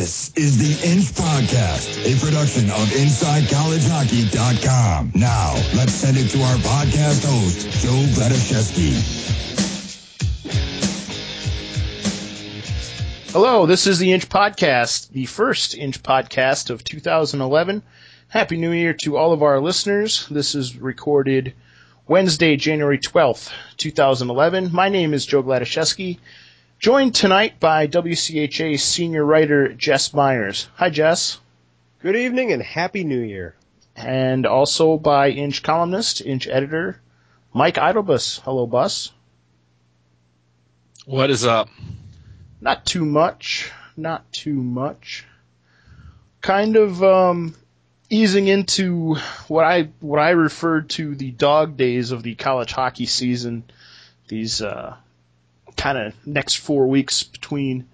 This is the Inch Podcast, a production of InsideCollegeHockey.com. Now, let's send it to our podcast host, Joe Vladishevsky. Hello, this is the Inch Podcast, the first Inch Podcast of 2011. Happy New Year to all of our listeners. This is recorded Wednesday, January 12th, 2011. My name is Joe Vladishevsky, joined tonight by WCHA senior writer Jess Myers. Hi, Jess. Good evening and Happy New Year. And also by Inch columnist, Inch editor, Mike Idlebus. Hello, Bus. What is up? Not too much. Kind of easing into what I referred to the dog days of the college hockey season. These kind of next 4 weeks between,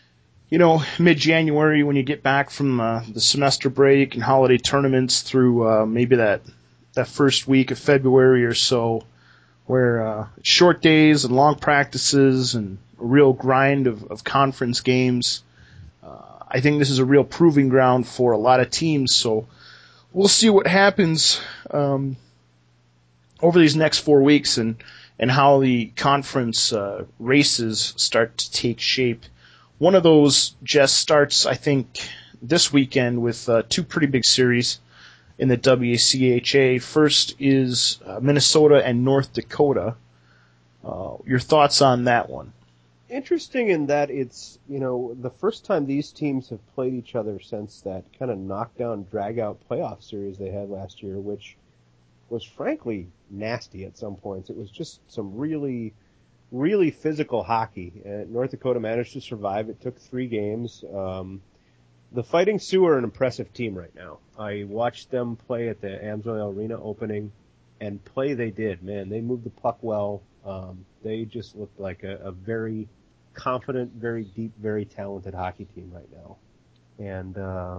mid-January when you get back from the semester break and holiday tournaments through maybe that first week of February or so, where short days and long practices and a real grind of conference games. I think this is a real proving ground for a lot of teams, so we'll see what happens over these next 4 weeks and how the conference races start to take shape. One of those just starts, I think, this weekend with two pretty big series in the WCHA. First is Minnesota and North Dakota. Your thoughts on that one? Interesting in that it's, the first time these teams have played each other since that kind of knockdown, drag-out playoff series they had last year, which was frankly nasty at some points. It was just some really, really physical hockey. North Dakota managed to survive. It took 3 games. The Fighting Sioux are an impressive team right now. I watched them play at the AMSOIL Arena opening, and play they did. Man, they moved the puck well. They just looked like a very confident, very deep, very talented hockey team right now. And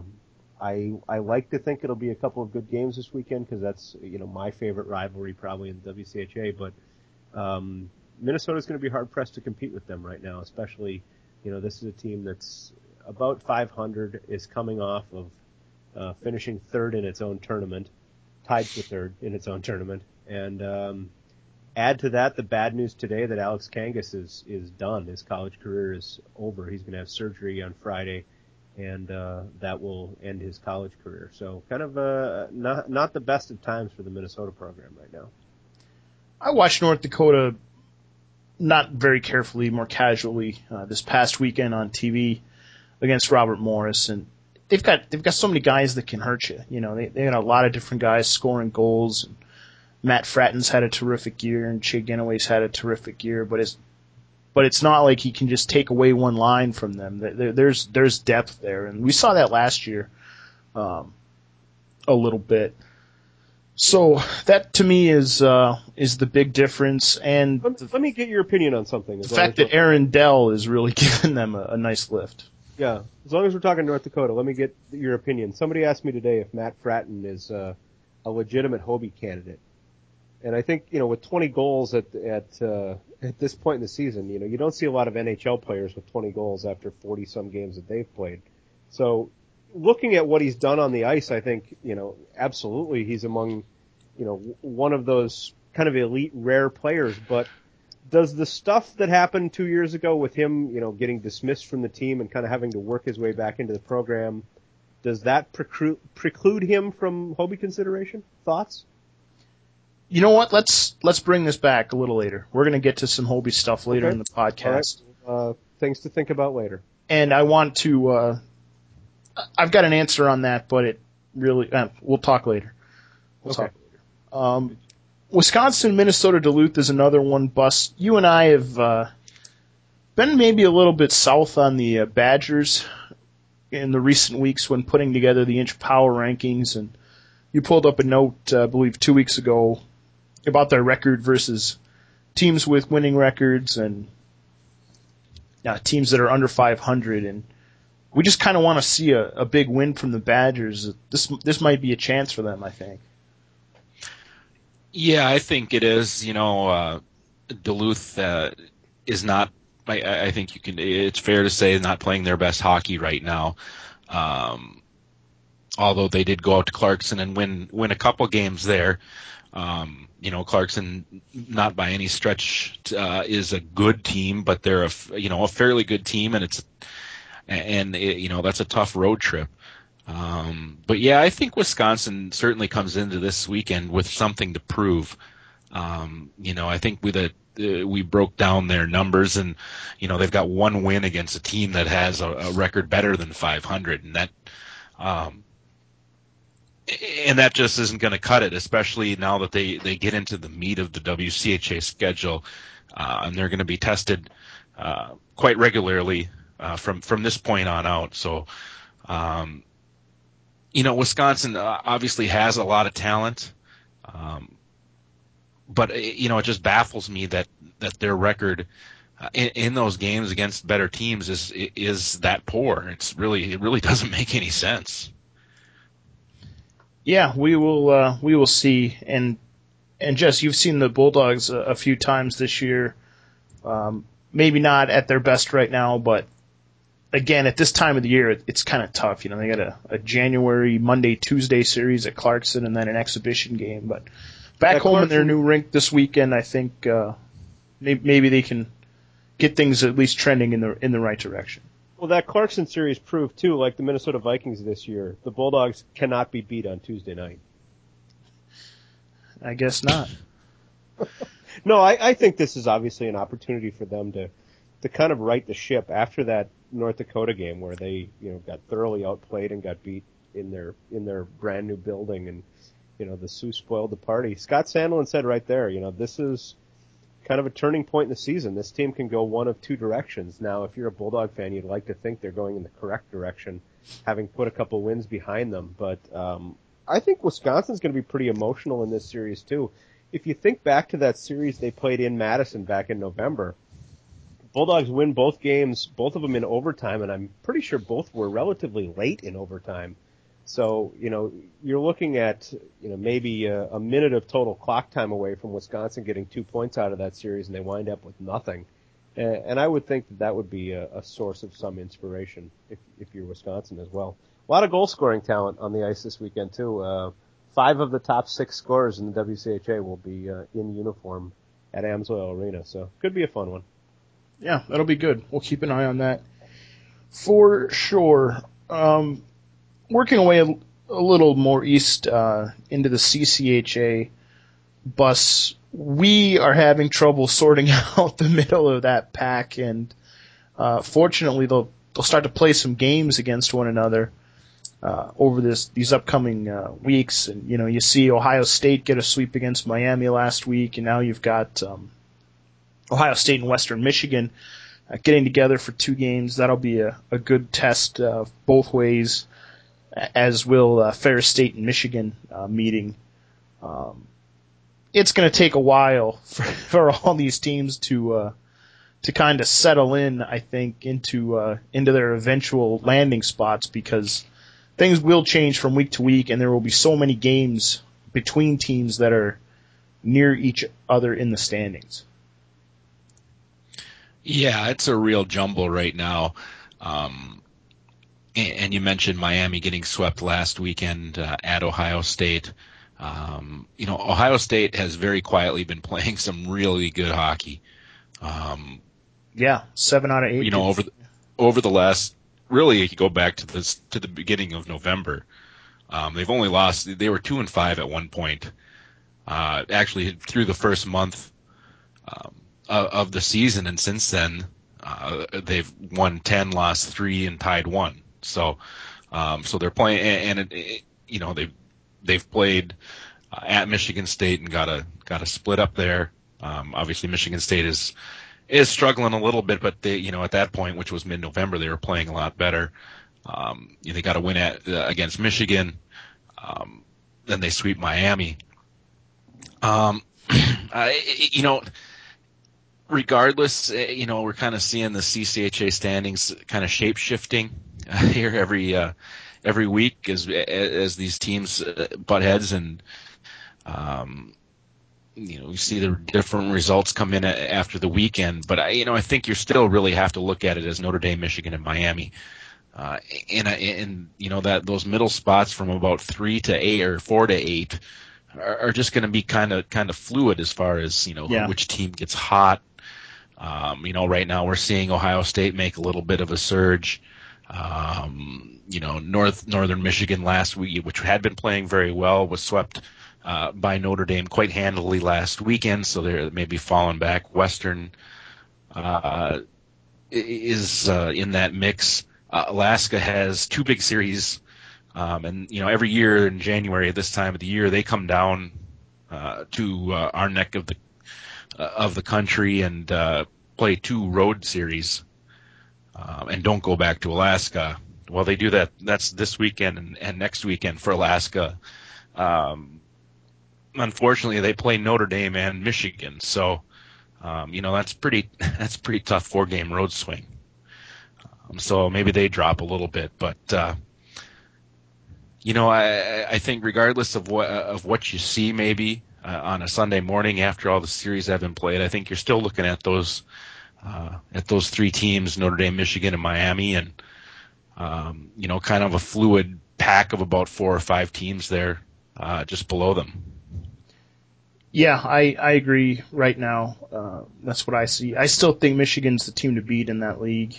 I like to think it'll be a couple of good games this weekend because that's, my favorite rivalry probably in the WCHA. But Minnesota's going to be hard-pressed to compete with them right now, especially, this is a team that's about 500, is coming off of finishing third in its own tournament, tied for third in its own tournament. And add to that the bad news today that Alex Kangas is done. His college career is over. He's going to have surgery on Friday, and that will end his college career. So kind of not the best of times for the Minnesota program right now. I watched North Dakota not very carefully, more casually this past weekend on TV against Robert Morris, and they've got so many guys that can hurt you. They got a lot of different guys scoring goals. And Matt Fratton's had a terrific year, and Shea Genoway's had a terrific year, but it's not like he can just take away one line from them. There's depth there, and we saw that last year a little bit. So that to me is the big difference. And let me get your opinion on something. The fact that Aaron Dell is really giving them a nice lift. Yeah, as long as we're talking North Dakota, let me get your opinion. Somebody asked me today if Matt Fratton is a legitimate Hobie candidate. And I think, with 20 goals at this point in the season, you don't see a lot of NHL players with 20 goals after 40-some games that they've played. So looking at what he's done on the ice, I think, absolutely he's among, one of those kind of elite, rare players. But does the stuff that happened 2 years ago with him, getting dismissed from the team and kind of having to work his way back into the program, does that preclude him from Hobie consideration? Thoughts? You know what? Let's bring this back a little later. We're going to get to some Hobie stuff later in the podcast. All right. Things to think about later. And I want to I've got an answer on that, but it really we'll talk later. Talk later. Wisconsin, Minnesota, Duluth is another one. Bus. You and I have been maybe a little bit south on the Badgers in the recent weeks when putting together the Inch Power rankings, and you pulled up a note, I believe, 2 weeks ago about their record versus teams with winning records and teams that are under 500, and we just kind of want to see a big win from the Badgers. This might be a chance for them, I think. Yeah, I think it is. Duluth is not I think it's fair to say not playing their best hockey right now. Although they did go out to Clarkson and win a couple games there. Clarkson, not by any stretch, is a good team, but they're a fairly good team, and that's a tough road trip. But yeah, I think Wisconsin certainly comes into this weekend with something to prove. I think we broke down their numbers, and they've got one win against a team that has a record better than 500, and that just isn't going to cut it, especially now that they get into the meat of the WCHA schedule, and they're going to be tested quite regularly from this point on out. So, Wisconsin obviously has a lot of talent, but it just baffles me that their record in those games against better teams is that poor. It really doesn't make any sense. Yeah, we will see. And Jess, you've seen the Bulldogs a few times this year. Maybe not at their best right now, but again, at this time of the year, it's kind of tough. They got a January, Monday, Tuesday series at Clarkson, and then an exhibition game. But back home in their new rink this weekend, I think maybe they can get things at least trending in the right direction. Well, that Clarkson series proved, too, like the Minnesota Vikings this year, the Bulldogs cannot be beat on Tuesday night. I guess not. No, I think this is obviously an opportunity for them to kind of right the ship after that North Dakota game where they got thoroughly outplayed and got beat in their brand new building, and the Sioux spoiled the party. Scott Sandlin said right there, this is kind of a turning point in the season. This team can go one of two directions. Now, if you're a Bulldog fan, you'd like to think they're going in the correct direction, having put a couple wins behind them. But I think Wisconsin's going to be pretty emotional in this series, too. If you think back to that series they played in Madison back in November, Bulldogs win both games, both of them in overtime, and I'm pretty sure both were relatively late in overtime. So, you're looking at, maybe a minute of total clock time away from Wisconsin getting 2 points out of that series, and they wind up with nothing. And I would think that would be a source of some inspiration if you're Wisconsin as well. A lot of goal-scoring talent on the ice this weekend, too. 5 of the top 6 scorers in the WCHA will be in uniform at Amsoil Arena, so could be a fun one. Yeah, that'll be good. We'll keep an eye on that for sure. Working away a little more east into the CCHA bus, we are having trouble sorting out the middle of that pack, and fortunately they'll start to play some games against one another over these upcoming weeks. And you see Ohio State get a sweep against Miami last week, and now you've got Ohio State and Western Michigan getting together for 2 games. That'll be a good test both ways, as will Ferris State and Michigan meeting. It's going to take a while for all these teams to kind of settle in, I think, into their eventual landing spots, because things will change from week to week, and there will be so many games between teams that are near each other in the standings. Yeah, it's a real jumble right now. And you mentioned Miami getting swept last weekend at Ohio State. Ohio State has very quietly been playing some really good hockey. 7 out of 8. Over the last, really, if you go back to the beginning of November, they've only lost. They were 2-5 at one point. Actually, through the first month of the season, and since then, they've won 10, lost 3, and tied 1. So they're playing, and they've played at Michigan State and got a split up there. Obviously, Michigan State is struggling a little bit, but they, at that point, which was mid-November, they were playing a lot better. They got a win against Michigan. Then they sweep Miami. Regardless, we're kind of seeing the CCHA standings kind of shape-shifting here every week as these teams butt heads, and you see the different results come in after the weekend, but I think you still really have to look at it as Notre Dame, Michigan, and Miami. And that those middle spots from about 3 to 8 or 4 to 8 are just going to be kind of fluid as far as which team gets hot. Right now we're seeing Ohio State make a little bit of a surge. Northern Michigan last week, which had been playing very well, was swept by Notre Dame quite handily last weekend, so they're maybe falling back. Western is in that mix. Alaska has 2 big series, and every year in January at this time of the year they come down to our neck of the country and play 2 road series, and don't go back to Alaska. Well, they do that. That's this weekend and next weekend for Alaska. Unfortunately, they play Notre Dame and Michigan, so that's pretty tough 4-game road swing. So maybe they drop a little bit, but I think regardless of what you see, maybe on a Sunday morning after all the series have been played, I think you're still looking at those 3 teams, Notre Dame, Michigan, and Miami, and kind of a fluid pack of about 4 or 5 teams there just below them. Yeah, I agree right now. That's what I see. I still think Michigan's the team to beat in that league.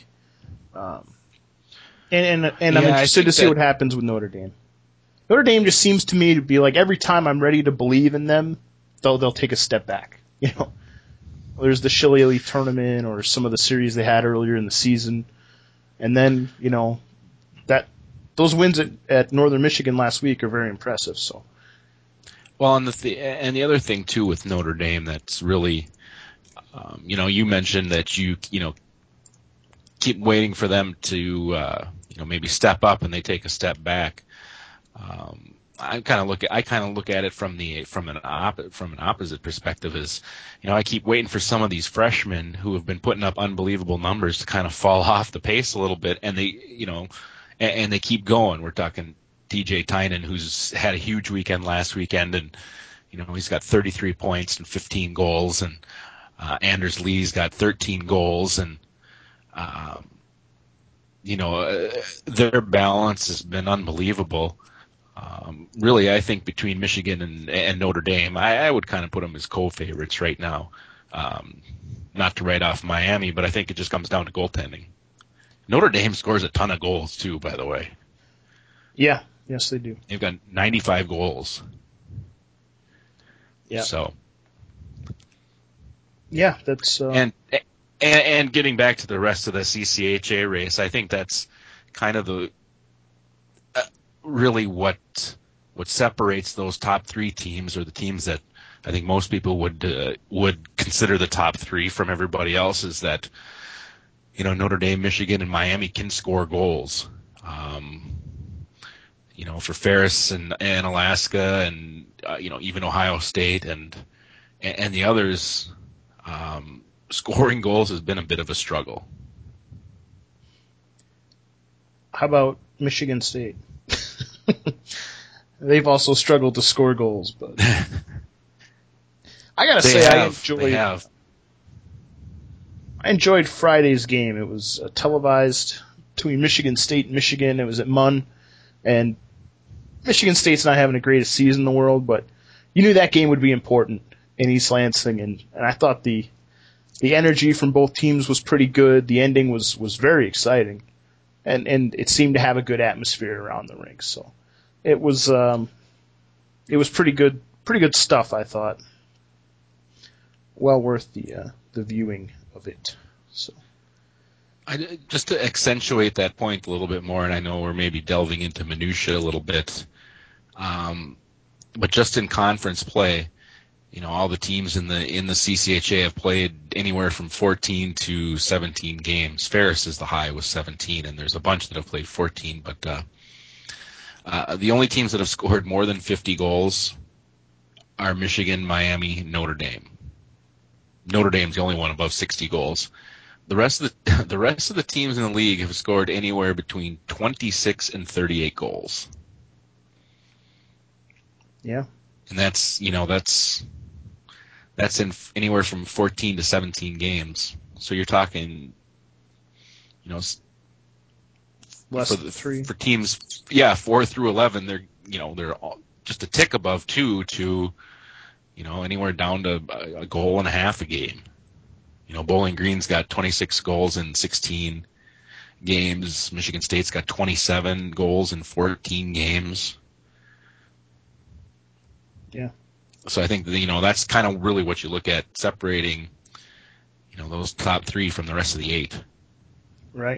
And I'm interested to see what happens with Notre Dame. Notre Dame just seems to me to be like every time I'm ready to believe in them, they'll take a step back. There's the Shillelagh tournament or some of the series they had earlier in the season, and then that those wins at Northern Michigan last week are very impressive. So. Well, and the other thing too with Notre Dame that's really, you mentioned that you keep waiting for them to maybe step up and they take a step back. I kind of look at it from an opposite perspective. Is I keep waiting for some of these freshmen who have been putting up unbelievable numbers to kind of fall off the pace a little bit, and they keep going. We're talking DJ Tynan, who's had a huge weekend last weekend, and he's got 33 points and 15 goals, and Anders Lee's got 13 goals, and their balance has been unbelievable. Really, I think between Michigan and Notre Dame, I would kind of put them as co-favorites right now. Not to write off Miami, but I think it just comes down to goaltending. Notre Dame scores a ton of goals too, by the way. Yeah. Yes, they do. They've got 95 goals. Yeah. So. Yeah, that's. And getting back to the rest of the CCHA race, I think that's kind of the really what separates those top 3 teams, or the teams that I think most people would consider the top 3 from everybody else, is that Notre Dame, Michigan, and Miami can score goals. For Ferris and Alaska and even Ohio State and the others, scoring goals has been a bit of a struggle. How about Michigan State? They've also struggled to score goals, but I gotta say I enjoyed Friday's game. It was televised between Michigan State and Michigan. It was at Munn, and Michigan State's not having the greatest season in the world, but you knew that game would be important in East Lansing, and I thought the energy from both teams was pretty good. The ending was very exciting, and it seemed to have a good atmosphere around the rink. So it was pretty good stuff, I thought. Well worth the viewing of it. So. Just to accentuate that point a little bit more, and I know we're maybe delving into minutia a little bit, but just in conference play, all the teams in the CCHA have played anywhere from 14 to 17 games. Ferris is the high with 17, and there's a bunch that have played 14. But the only teams that have scored more than 50 goals are Michigan, Miami, Notre Dame. Notre Dame's the only one above 60 goals. The rest of the teams in the league have scored anywhere between 26 and 38 goals. Yeah. And that's That's in anywhere from 14 to 17 games. So you're talking, Less than 3. for teams, 4 through 11, they're all just a tick above 2 to, anywhere down to a goal and a half a game. Bowling Green's got 26 goals in 16 games. Michigan State's got 27 goals in 14 games. Yeah. So I think that's kind of really what you look at separating, those top 3 from the rest of the 8. Right.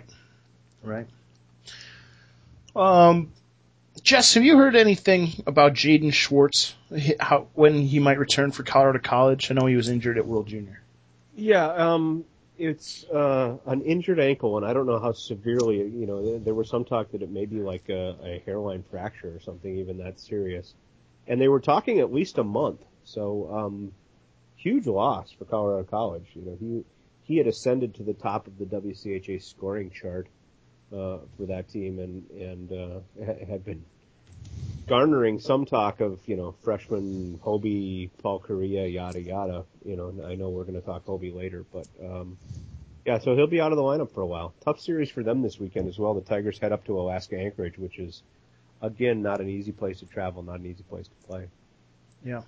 Jess, have you heard anything about Jaden Schwartz? When he might return for Colorado College? I know he was injured at World Junior. Yeah, it's an injured ankle, and I don't know how severely. There was some talk that it may be like a hairline fracture or something, even that serious. And they were talking at least a month. So huge loss for Colorado College. He had ascended to the top of the WCHA scoring chart for that team, and had been garnering some talk of, freshman Hobie, Paul Correa, yada yada. I know we're going to talk Hobie later, but so he'll be out of the lineup for a while. Tough series for them this weekend as well. The Tigers head up to Alaska Anchorage, which is, again, not an easy place to travel, not an easy place to play. Yeah.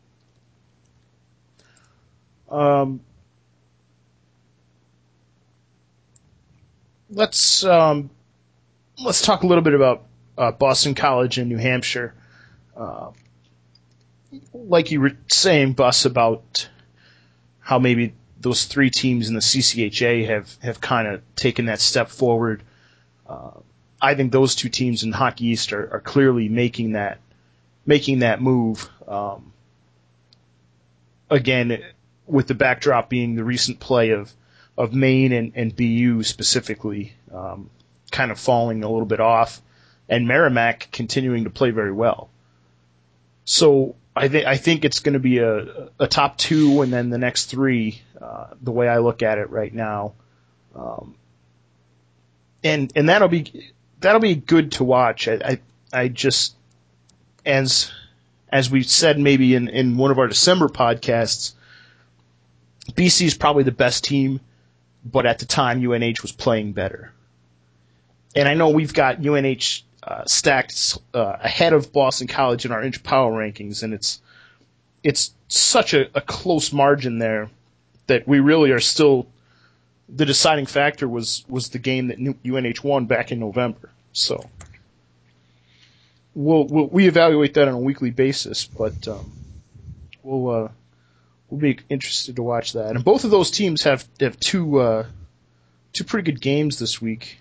Let's talk a little bit about Boston College in New Hampshire. Like you were saying, Bus, about how maybe those 3 teams in the CCHA have kind of taken that step forward. I think those 2 teams in Hockey East are clearly making that move. Again, with the backdrop being the recent play of Maine and BU specifically, kind of falling a little bit off, and Merrimack continuing to play very well. So I think it's going to be a top 2 and then the next 3, the way I look at it right now, and that'll be good to watch. I just, as we said maybe in one of our December podcasts, BC is probably the best team, but at the time UNH was playing better. And I know we've got UNH stacked ahead of Boston College in our inch power rankings, and it's such a close margin there that we really are still, the deciding factor was the game that UNH won back in November. So we evaluate that on a weekly basis, but we'll be interested to watch that. And both of those teams have two pretty good games this week.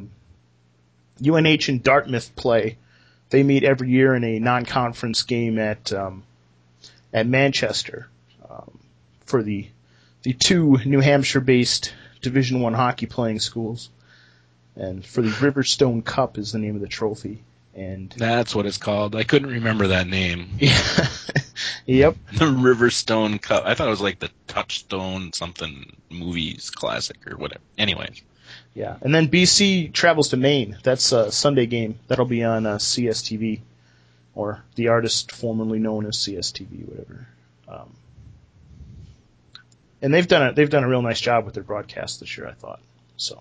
UNH and Dartmouth play. They meet every year in a non-conference game at Manchester for the 2 New Hampshire-based Division I hockey playing schools. And for the Riverstone Cup is the name of the trophy. And that's what it's called. I couldn't remember that name. Yeah. Yep. The Riverstone Cup. I thought it was like the Touchstone something movies classic or whatever. Anyway. Yeah. And then BC travels to Maine. That's a Sunday game. That'll be on CSTV, or the artist formerly known as CSTV, whatever. And they've done a real nice job with their broadcast this year, I thought. So.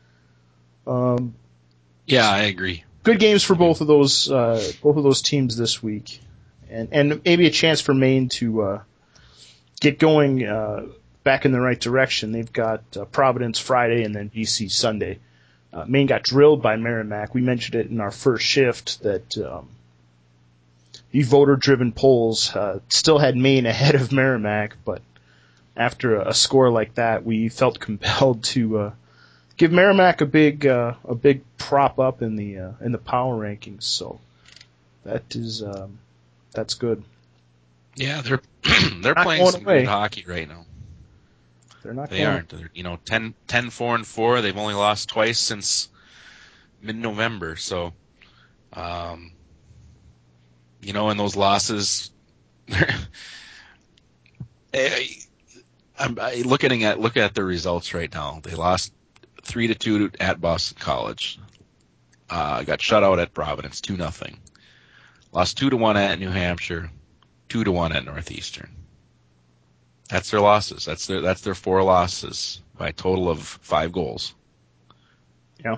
Yeah, I agree. Good games for both of those teams this week, and maybe a chance for Maine to get going back in the right direction. They've got Providence Friday and then BC Sunday. Maine got drilled by Merrimack. We mentioned it in our first shift that the voter-driven polls still had Maine ahead of Merrimack, but after a score like that, we felt compelled to give Merrimack a big prop up in the power rankings. So that's good. Yeah, they're playing some good hockey right now. They're not. They aren't. They're 10-4-4. They've only lost twice since mid-November. So, and those losses. I'm looking at the results right now. They lost 3-2 at Boston College. Got shut out at Providence 2-0. Lost 2-1 at New Hampshire, 2-1 at Northeastern. That's their losses. That's their 4 losses by a total of 5 goals. Yeah.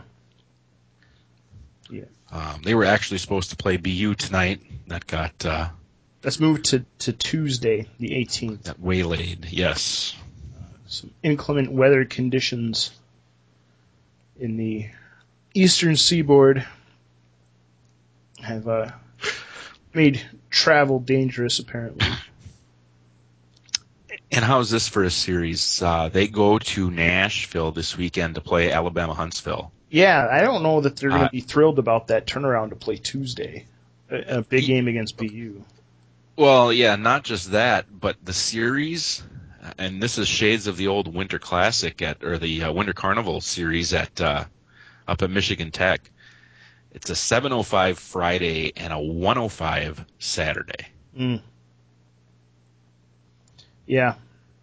They were actually supposed to play BU tonight. That got that's moved to Tuesday, the 18th. got waylaid. Yes. Some inclement weather conditions in the eastern seaboard have made travel dangerous, apparently. And how's this for a series? They go to Nashville this weekend to play Alabama Huntsville. Yeah, I don't know that they're going to be thrilled about that turnaround to play Tuesday, a big game against BU. Well, yeah, not just that, but the series, and this is shades of the old Winter Classic or the Winter Carnival series up at Michigan Tech. It's a 7:05 Friday and a 1:05 Saturday. Mm. Yeah.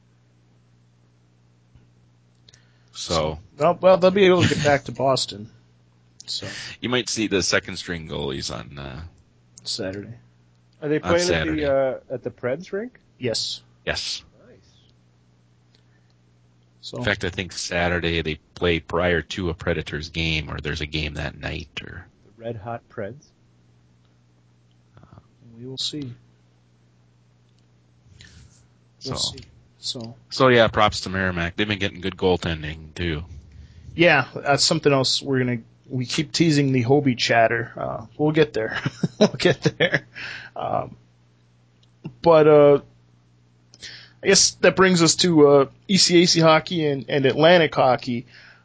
So well, they'll be able to get back to Boston. So you might see the second string goalies on Saturday. Are they playing at the Preds rink? Yes. Yes. Nice. So in fact, I think Saturday they play prior to a Predators game, or there's a game that night, or The Red Hot Preds. we will see. We'll see. So yeah, props to Merrimack. They've been getting good goaltending too. yeah, that's something else we keep teasing the Hobie chatter. We'll get there. We'll get there. But I guess that brings us to ECAC hockey and Atlantic hockey.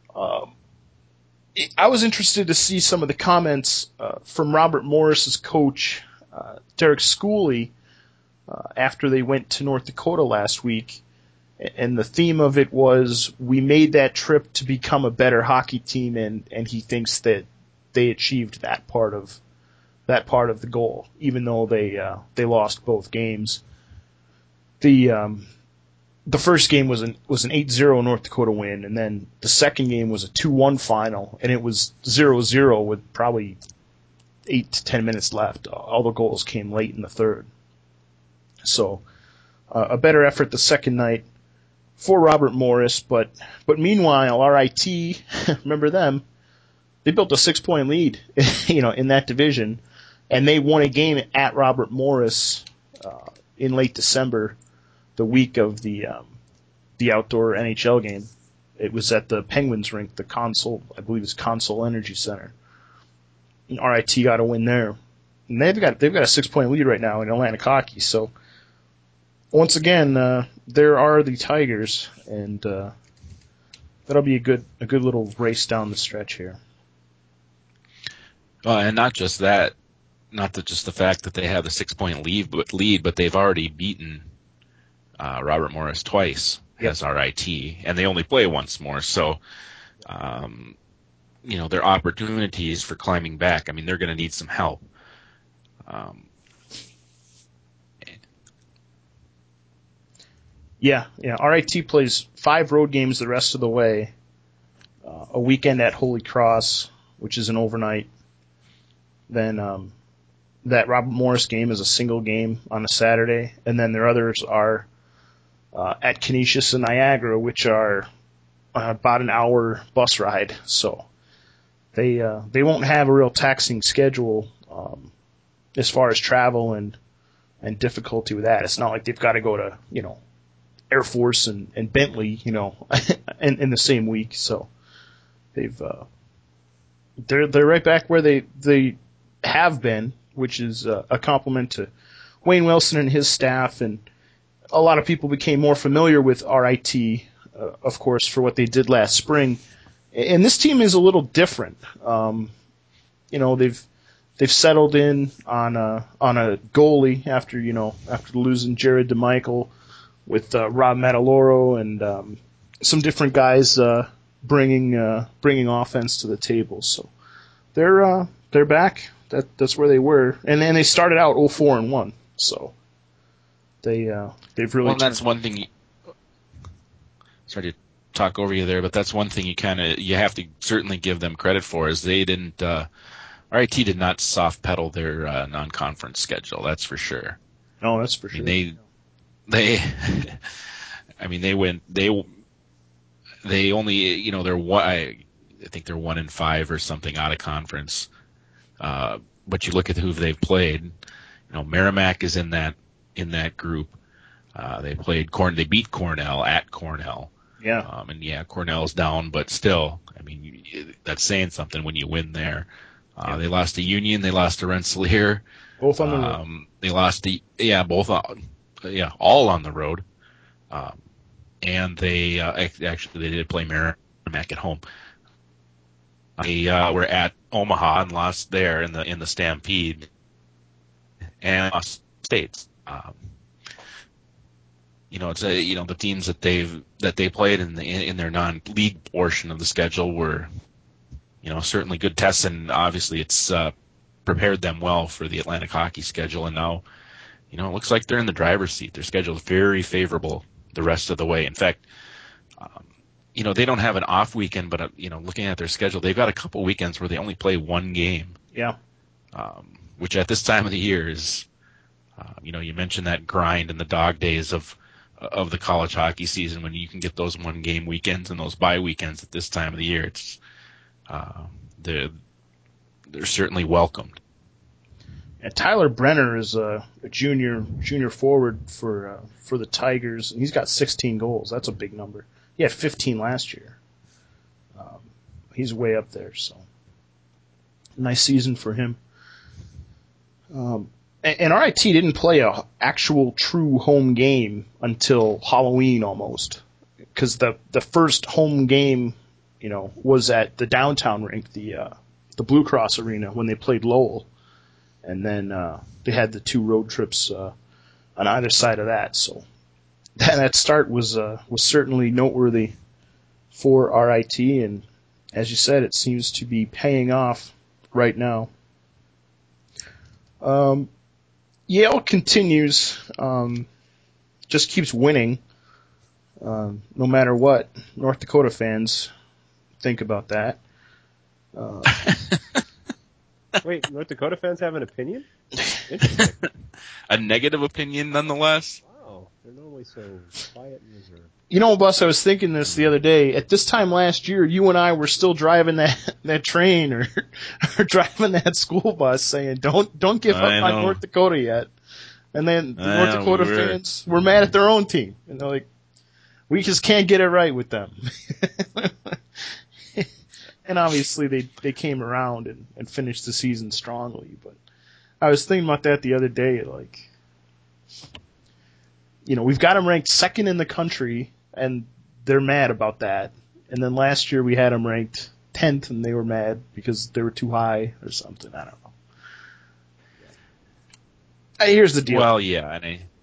I was interested to see some of the comments from Robert Morris's coach, Derek Schooley, after they went to North Dakota last week. And the theme of it was, we made that trip to become a better hockey team, and he thinks that they achieved that part of the goal, even though they lost both games. The first game was an 8-0 North Dakota win, and then the second game was a 2-1 final, and it was 0-0 with probably 8 to 10 minutes left. All the goals came late in the third. So a better effort the second night for Robert Morris, but meanwhile, RIT, remember them, they built a 6-point lead, in that division, and they won a game at Robert Morris in late December, the week of the outdoor NHL game. It was at the Penguins rink, the Consol, I believe it's Consol Energy Center. And RIT got a win there, and they've got a 6-point lead right now in Atlantic hockey. So once again, there are the Tigers, and that'll be a good little race down the stretch here. And not just that, just the fact that they have the 6-point lead, but they've already beaten Robert Morris twice as RIT, and they only play once more. So, their opportunities for climbing back, I mean, they're going to need some help. Yeah. RIT plays 5 road games the rest of the way. A weekend at Holy Cross, which is an overnight. Then that Robert Morris game is a single game on a Saturday, and then their others are at Canisius and Niagara, which are about an hour bus ride. So they won't have a real taxing schedule as far as travel and difficulty with that. It's not like they've got to go to Air Force and Bentley in the same week. So they're right back where they have been, which is a compliment to Wayne Wilson and his staff, and a lot of people became more familiar with RIT, of course, for what they did last spring. And this team is a little different. They've settled in on a goalie after losing Jared DeMichael, with Rob Mataloro and some different guys bringing offense to the table. So they're back. That's where they were, and then they started out 0-4-1. So they've really. Well, that's one thing. Sorry to talk over you there, but that's one thing you have to certainly give them credit for, is they didn't. RIT did not soft pedal their non-conference schedule. That's for sure. No, that's for sure. They I mean, they only, you know, I think they're 1-5 or something out of conference. But you look at who they've played. You know, Merrimack is in that group. They beat Cornell at Cornell. Yeah. And yeah, Cornell's down, but still, I mean, that's saying something when you win there. They lost to Union. They lost to Rensselaer. Both on the road. They lost to, all on the road. And they actually they did play Merrimack at home. They were at Omaha and lost there in the Stampede, and lost States. You know, it's the teams that they played in their non-league portion of the schedule were, you know, certainly good tests, and obviously it's prepared them well for the Atlantic hockey schedule. And now, you know, it looks like they're in the driver's seat. Their schedule is very favorable the rest of the way. In fact, you know, they don't have an off weekend, but you know, looking at their schedule, they've got a couple weekends where they only play one game. Yeah. Which at this time of the year is, you know, you mentioned that grind and the dog days of the college hockey season when you can get those one game weekends and those bye weekends at this time of the year. It's they're certainly welcomed. And Tyler Brenner is a junior forward for the Tigers, and he's got 16 goals. That's a big number. He had 15 last year. He's way up there, so nice season for him. And RIT didn't play a actual true home game until Halloween almost, because the first home game, you know, was at the downtown rink, the Blue Cross Arena, when they played Lowell, and then they had the 2 road trips on either side of that. So that start was certainly noteworthy for RIT, and as you said, it seems to be paying off right now. Yale continues, just keeps winning, no matter what North Dakota fans think about that. Wait, North Dakota fans have an opinion? Interesting. A negative opinion, nonetheless. Wow, they're normally so quiet and reserved. You know, Bus, I was thinking this the other day. At this time last year, you and I were still driving that train or driving that school bus saying, don't give up on North Dakota yet. And then the North Dakota fans were mad at their own team. And they're like, we just can't get it right with them. And obviously they came around and finished the season strongly. But I was thinking about that the other day, like, you know, we've got them ranked second in the country, and they're mad about that. And then last year we had them ranked 10th, and they were mad because they were too high or something. I don't know. Here's the deal. Well, yeah,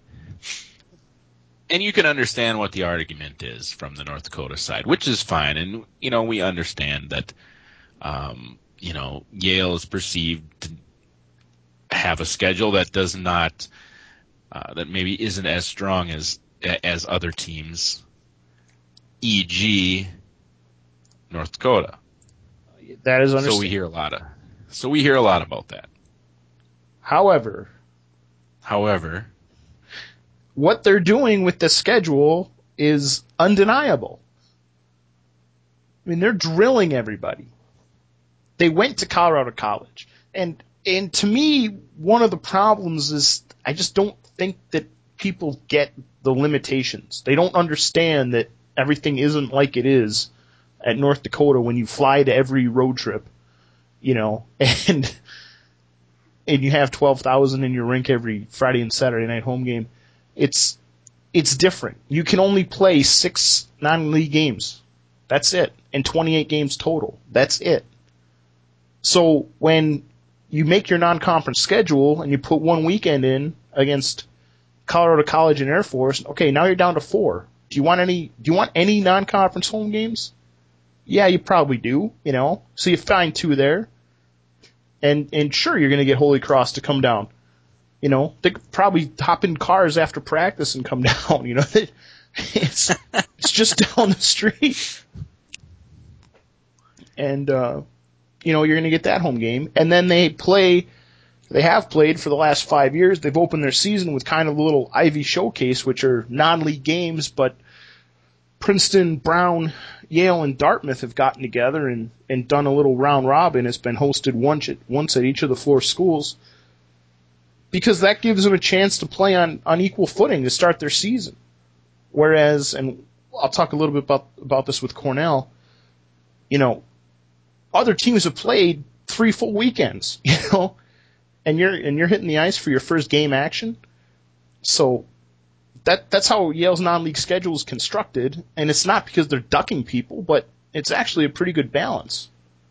and you can understand what the argument is from the North Dakota side, which is fine. And, you know, we understand that, you know, Yale is perceived to have a schedule that does not, that maybe isn't as strong as other teams, e.g. North Dakota. That is understandable. So we hear a lot about that. However, what they're doing with the schedule is undeniable. I mean, they're drilling everybody. They went to Colorado College. And to me, one of the problems is I just don't think that people get the limitations. They don't understand that everything isn't like it is at North Dakota when you fly to every road trip, you know, and you have 12,000 in your rink every Friday and Saturday night home game. It's different. You can only play 6 non-league games. That's it. And 28 games total. That's it. So when you make your non-conference schedule and you put one weekend in against Colorado College and Air Force, okay, now you're down to 4. Do you want any non-conference home games? Yeah, you probably do, you know. So you find 2 there. And sure, you're going to get Holy Cross to come down. You know, they could probably hop in cars after practice and come down, you know. It's just down the street. And, you know, you're going to get that home game. And then they have played for the last 5 years. They've opened their season with kind of a little Ivy Showcase, which are non-league games, but Princeton, Brown, Yale, and Dartmouth have gotten together and done a little round robin. It's been hosted once at each of the 4 schools because that gives them a chance to play on equal footing to start their season. Whereas, and I'll talk a little bit about this with Cornell, other teams have played 3 full weekends, and you're hitting the ice for your first game action. So that's how Yale's non-league schedule is constructed, and it's not because they're ducking people, but it's actually a pretty good balance.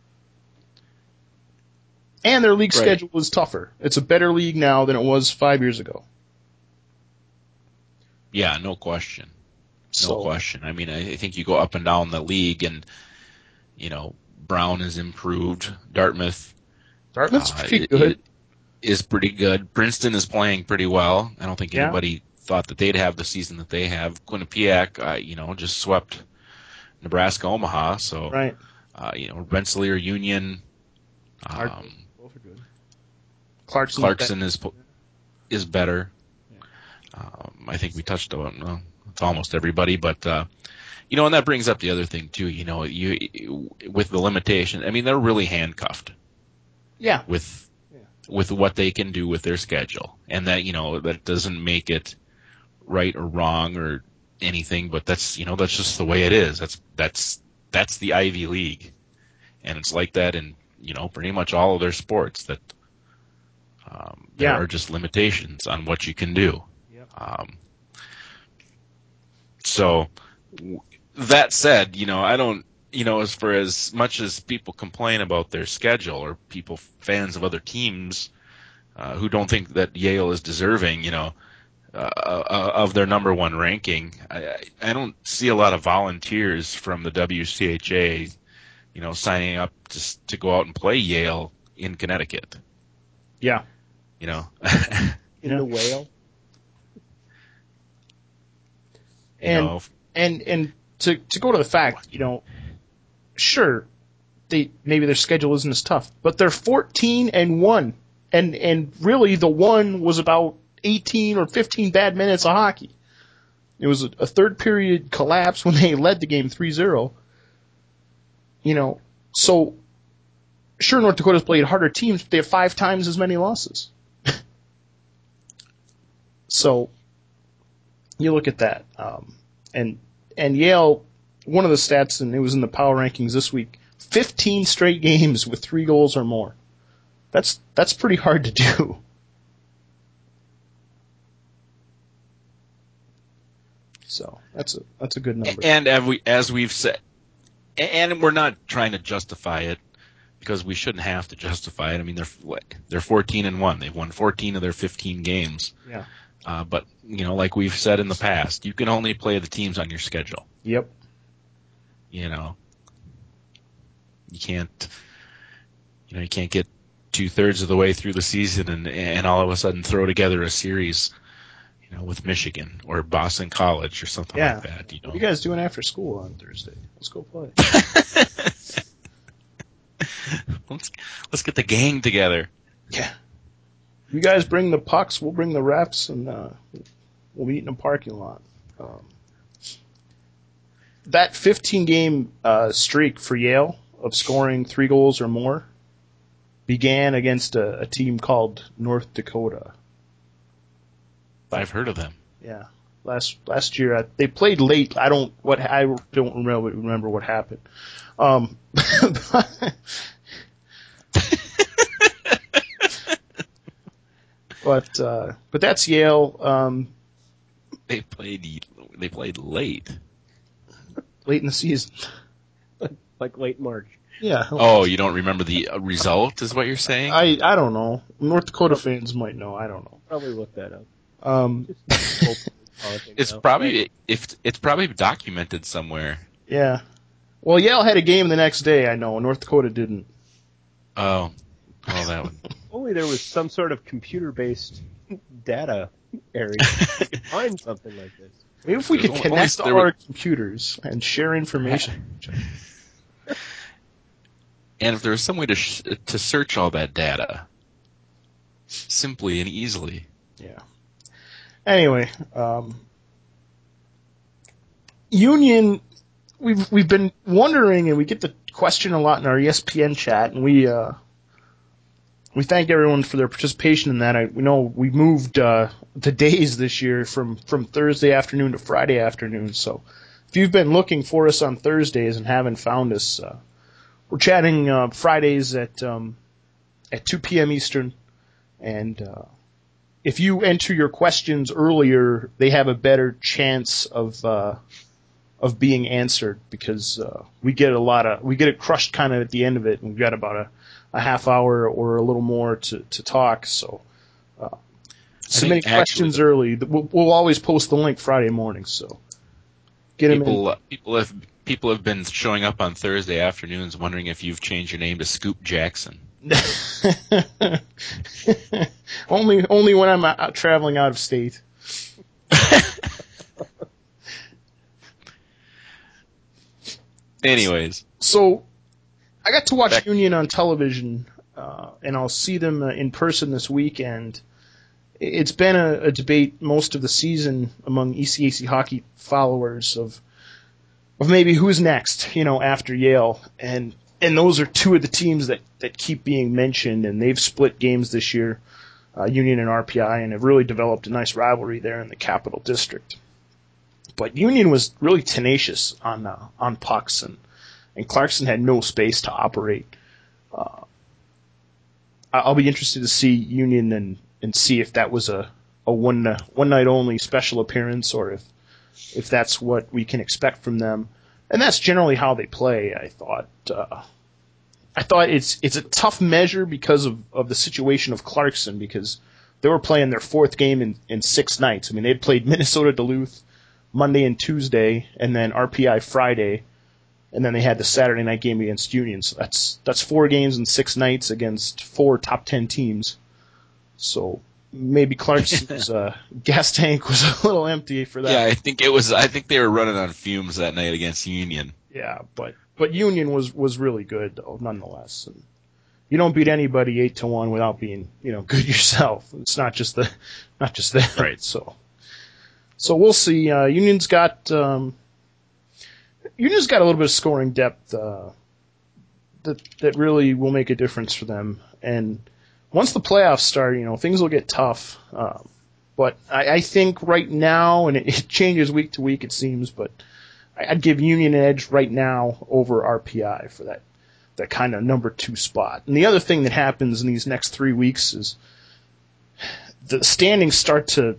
And their league schedule is tougher. It's a better league now than it was 5 years ago. Yeah, no question. No question. I mean, I think you go up and down the league, and Brown has improved. Dartmouth's pretty good. Is pretty good. Princeton is playing pretty well. I don't think anybody thought that they'd have the season that they have. Quinnipiac, just swept Nebraska Omaha. So, right. Rensselaer Union. Both are good. Clarkson is better. I think we touched on almost everybody, but and that brings up the other thing too. You with the limitation. I mean, they're really handcuffed. Yeah. With what they can do with their schedule, and that that doesn't make it right or wrong or anything, but that's just the way it is. That's the Ivy League, and it's like that in pretty much all of their sports. That there are just limitations on what you can do. Yep. So that said, I don't. As for as much as people complain about their schedule, or fans of other teams who don't think that Yale is deserving, of their number 1 ranking, I don't see a lot of volunteers from the WCHA, signing up to go out and play Yale in Connecticut. Yeah. In the Whale. And to go to the fact, sure, maybe their schedule isn't as tough, but they're 14-1, and really the one was about 18 or 15 bad minutes of hockey. It was a third period collapse when they led the game 3-0. So sure, North Dakota's played harder teams, but they have 5 times as many losses. So you look at that, and Yale. One of the stats, and it was in the power rankings this week, 15 straight games with 3 goals or more. That's pretty hard to do. So that's a good number. And as we've said, and we're not trying to justify it because we shouldn't have to justify it. I mean, they're 14-1. They've won 14 of their 15 games. Yeah. But like we've said in the past, you can only play the teams on your schedule. Yep. You can't get 2/3 of the way through the season and all of a sudden throw together a series, with Michigan or Boston College or something like that. What are you guys doing after school on Thursday? Let's go play. Let's get the gang together. Yeah. You guys bring the pucks, we'll bring the refs, and we'll meet in a parking lot. That 15-game streak for Yale of scoring 3 goals or more began against a team called North Dakota. I've heard of them. Yeah, last year they played late. I don't remember what happened. But that's Yale. They played late. Late in the season. Like late March. Yeah. Oh, you don't remember the result, is what you're saying? I don't know. North Dakota fans might know. I don't know. Probably look that up. It's probably documented somewhere. Yeah. Well, Yale had a game the next day. I know. North Dakota didn't. Oh, that one. Only there was some sort of computer-based data area to find something like this. Maybe if we could connect all our computers and share information. And if there was some way to search all that data simply and easily. Yeah. Anyway, Union we've been wondering, and we get the question a lot in our ESPN chat, and we thank everyone for their participation in that. We know we moved the days this year from Thursday afternoon to Friday afternoon. So if you've been looking for us on Thursdays and haven't found us, we're chatting Fridays at 2 p.m. Eastern, and if you enter your questions earlier, they have a better chance of being answered, because we get it crushed kind of at the end of it, and we've got about a half hour or a little more to talk. So submitting questions early. We'll always post the link Friday morning. So get them in. People have been showing up on Thursday afternoons wondering if you've changed your name to Scoop Jackson. only when I'm traveling out of state. Anyways, so I got to watch Union on television, and I'll see them in person this weekend. It's been a debate most of the season among ECAC hockey followers of maybe who's next, after Yale, and those are two of the teams that keep being mentioned, and they've split games this year, Union and RPI, and have really developed a nice rivalry there in the Capital District. But Union was really tenacious on pucks, and Clarkson had no space to operate. I'll be interested to see Union and see if that was a one night only special appearance, or if that's what we can expect from them. And that's generally how they play. I thought it's a tough measure because of the situation of Clarkson, because they were playing their fourth game in 6 nights. I mean, they'd played Minnesota Duluth Monday and Tuesday, and then RPI Friday, and then they had the Saturday night game against Union. So that's 4 games in 6 nights against 4 top 10 teams. So maybe Clarkson's gas tank was a little empty for that. Yeah, I think they were running on fumes that night against Union. Yeah, but Union was really good though, nonetheless. And you don't beat anybody 8-1 without being good yourself. It's not just them. Right. So we'll see. Union's got a little bit of scoring depth that really will make a difference for them. And once the playoffs start, things will get tough. But I think right now, and it changes week to week, it seems, but I'd give Union an edge right now over RPI for that kind of number 2 spot. And the other thing that happens in these next 3 weeks is the standings start to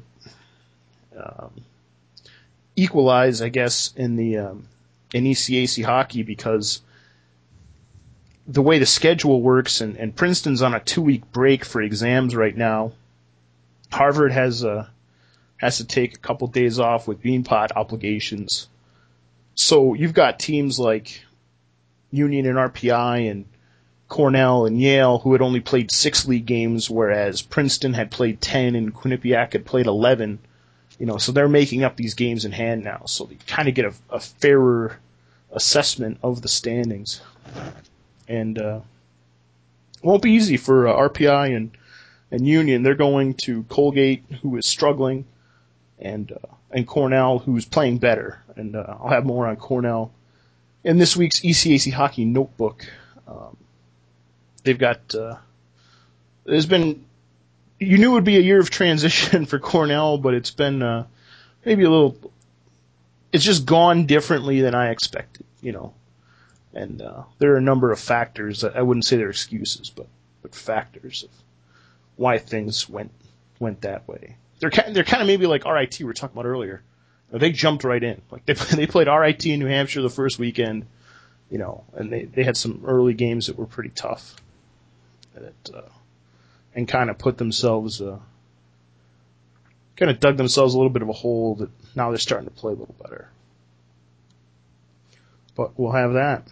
equalize, I guess, in ECAC hockey, because the way the schedule works, and Princeton's on a 2-week break for exams right now. Harvard has to take a couple days off with Beanpot obligations. So you've got teams like Union and RPI and Cornell and Yale who had only played 6 league games, whereas Princeton had played 10 and Quinnipiac had played 11. So they're making up these games in hand now. So they kind of get a fairer assessment of the standings. And it won't be easy for RPI and Union. They're going to Colgate, who is struggling, and Cornell, who's playing better. And I'll have more on Cornell in this week's ECAC Hockey Notebook. They've got there's been, you knew it would be a year of transition for Cornell, but it's been maybe a little, it's just gone differently than I expected, And there are a number of factors. I wouldn't say they're excuses, but factors of why things went that way. They're kind of maybe like RIT we were talking about earlier. They jumped right in. Like they played RIT in New Hampshire the first weekend, and they had some early games that were pretty tough. And kind of put themselves, kind of dug themselves a little bit of a hole that now they're starting to play a little better. But we'll have that.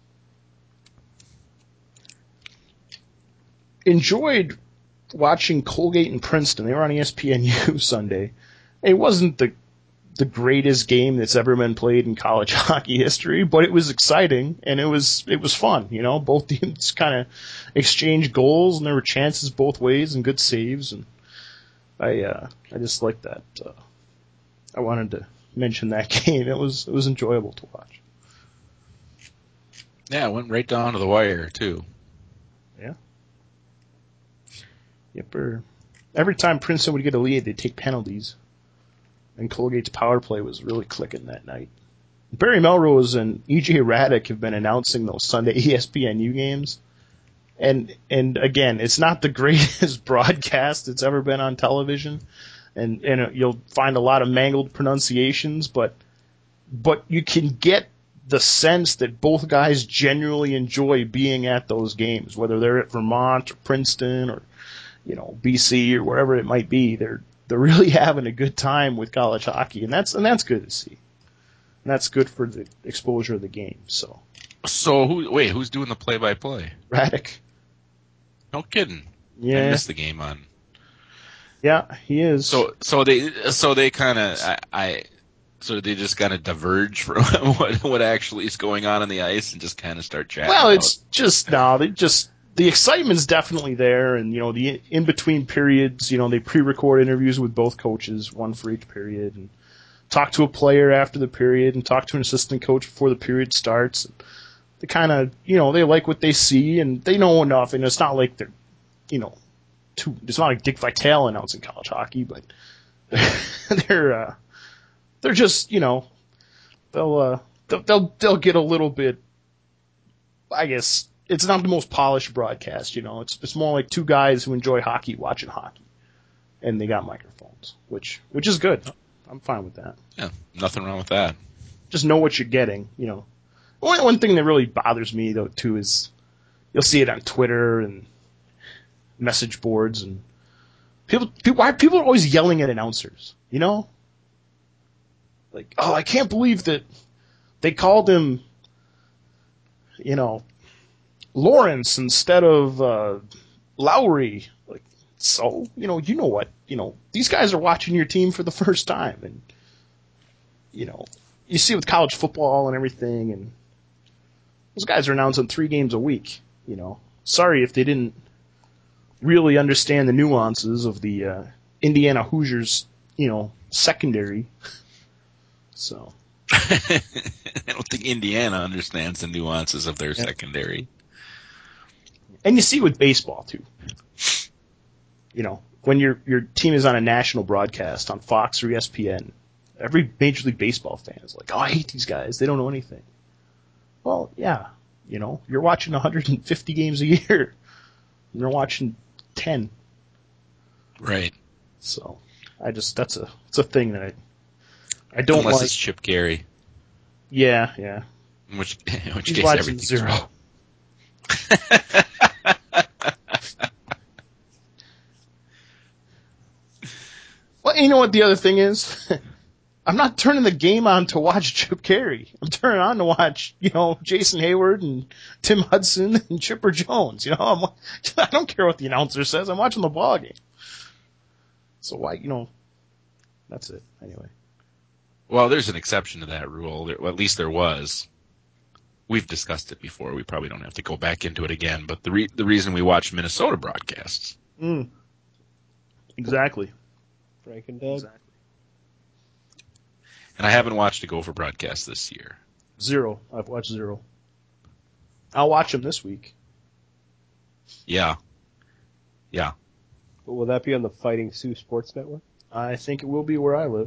Enjoyed watching Colgate and Princeton. They were on ESPNU Sunday. It wasn't the greatest game that's ever been played in college hockey history, but it was exciting and it was fun. Both teams kind of exchanged goals and there were chances both ways and good saves, and I just liked that. I wanted to mention that game. It was enjoyable to watch. Yeah, it went right down to the wire, too. Yep. Every time Princeton would get a lead, they'd take penalties. And Colgate's power play was really clicking that night. Barry Melrose and E.J. Raddick have been announcing those Sunday ESPNU games. And again, it's not the greatest broadcast that's ever been on television. And you'll find a lot of mangled pronunciations, but you can get the sense that both guys genuinely enjoy being at those games, whether they're at Vermont or Princeton or BC or wherever it might be. They're really having a good time with college hockey, and that's good to see. And that's good for the exposure of the game. So who's doing the play-by-play? Raddick. No kidding. Yeah. I missed the game on. Yeah, he is. So they kind of So they just kind of diverge from what actually is going on the ice and just kind of start chatting. Well, it's just the excitement's definitely there, and the in between periods, they pre-record interviews with both coaches, one for each period, and talk to a player after the period, and talk to an assistant coach before the period starts. They kind of they like what they see, and they know enough, and it's not like they're it's not like Dick Vitale announcing college hockey, but they're just they'll get a little bit. I guess it's not the most polished broadcast. It's more like two guys who enjoy hockey watching hockey, and they got microphones, which is good. I'm fine with that. Yeah, nothing wrong with that. Just know what you're getting. One thing that really bothers me though too is you'll see it on Twitter and message boards, and why people are always yelling at announcers. Like, oh, I can't believe that they called him, Lawrence instead of Lowry. Like, so, you know what, these guys are watching your team for the first time, and you see it with college football and everything, and those guys are announcing 3 games a week. Sorry if they didn't really understand the nuances of the Indiana Hoosiers, secondary. So I don't think Indiana understands the nuances of their secondary. And you see it with baseball too. When your team is on a national broadcast on Fox or ESPN, every Major League Baseball fan is like, "Oh, I hate these guys. They don't know anything." Well, yeah, you're watching 150 games a year. You're watching 10. Right. So it's a thing that I don't Unless like. It's Chip Gary. Yeah. In which He's case watching everything's 0. wrong. Well, you know what the other thing is? I'm not turning the game on to watch Chip Carey. I'm turning on to watch, Jason Hayward and Tim Hudson and Chipper Jones. I don't care what the announcer says. I'm watching the ball game. So why, that's it. Anyway. Well, there's an exception to that rule. Well, at least there was. We've discussed it before. We probably don't have to go back into it again. But the reason we watch Minnesota broadcasts. Exactly. Frank and Doug. Exactly. And I haven't watched a Gopher broadcast this year. 0. I've watched 0. I'll watch them this week. Yeah. But will that be on the Fighting Sioux Sports Network? I think it will be where I live.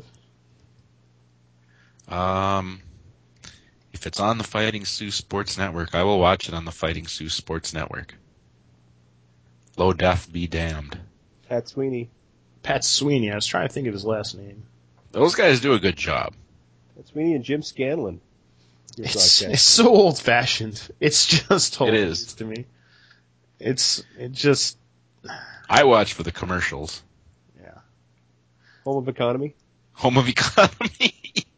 If it's on the Fighting Sioux Sports Network, I will watch it on the Fighting Sioux Sports Network. Low Def be damned. Pat Sweeney. Pat Sweeney. I was trying to think of his last name. Those guys do a good job. Pat Sweeney and Jim Scanlon. It's so old fashioned. It's just hilarious to me. It just. I watch for the commercials. Yeah. Home of Economy. Home of Economy.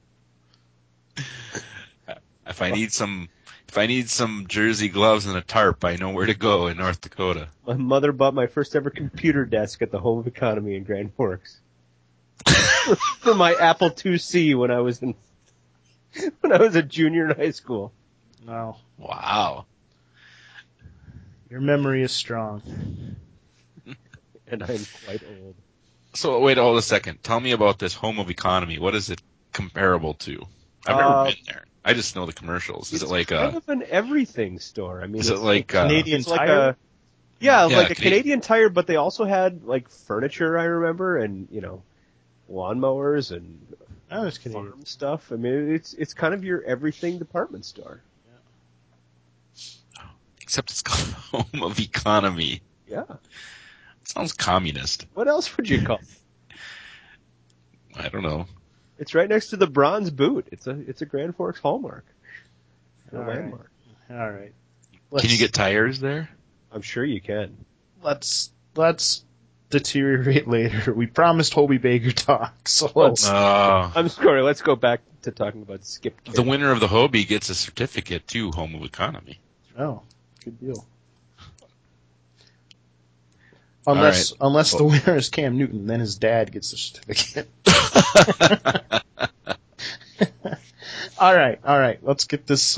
If I need some jersey gloves and a tarp, I know where to go in North Dakota. My mother bought my first ever computer desk at the Home of Economy in Grand Forks. For my Apple IIc when I was a junior in high school. Wow. Your memory is strong. And I'm quite old. So wait, hold a second. Tell me about this Home of Economy. What is it comparable to? I've never been there. I just know the commercials. Is It's it like kind of an everything store. I mean, is it it's like Canadian it's like Tire? yeah, Yeah, like a Canadian Tire, but they also had like furniture, I remember, and lawnmowers and Oh, it's Canadian. farm stuff. I mean, it's kind of your everything department store. except it's called Home of Economy. Yeah. It sounds communist. What else would you call it? I don't know. It's right next to the Bronze Boot. It's a Grand Forks hallmark. A All right. landmark. All right. Can you get tires there? I'm sure you can. Let's deteriorate later. We promised Hobie Baker talk, so let's. I'm sorry. Let's go back to talking about Skip Kid. The winner of the Hobie gets a certificate to Home of Economy. Oh, good deal. Unless the winner is Cam Newton, then his dad gets the certificate. All right. Let's get this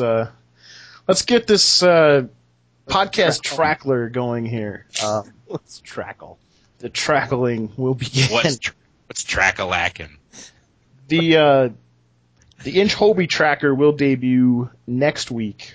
podcast trackler going here. Let's trackle. The trackling will begin. What's track-a-lackin'? The Inch Hobie tracker will debut next week.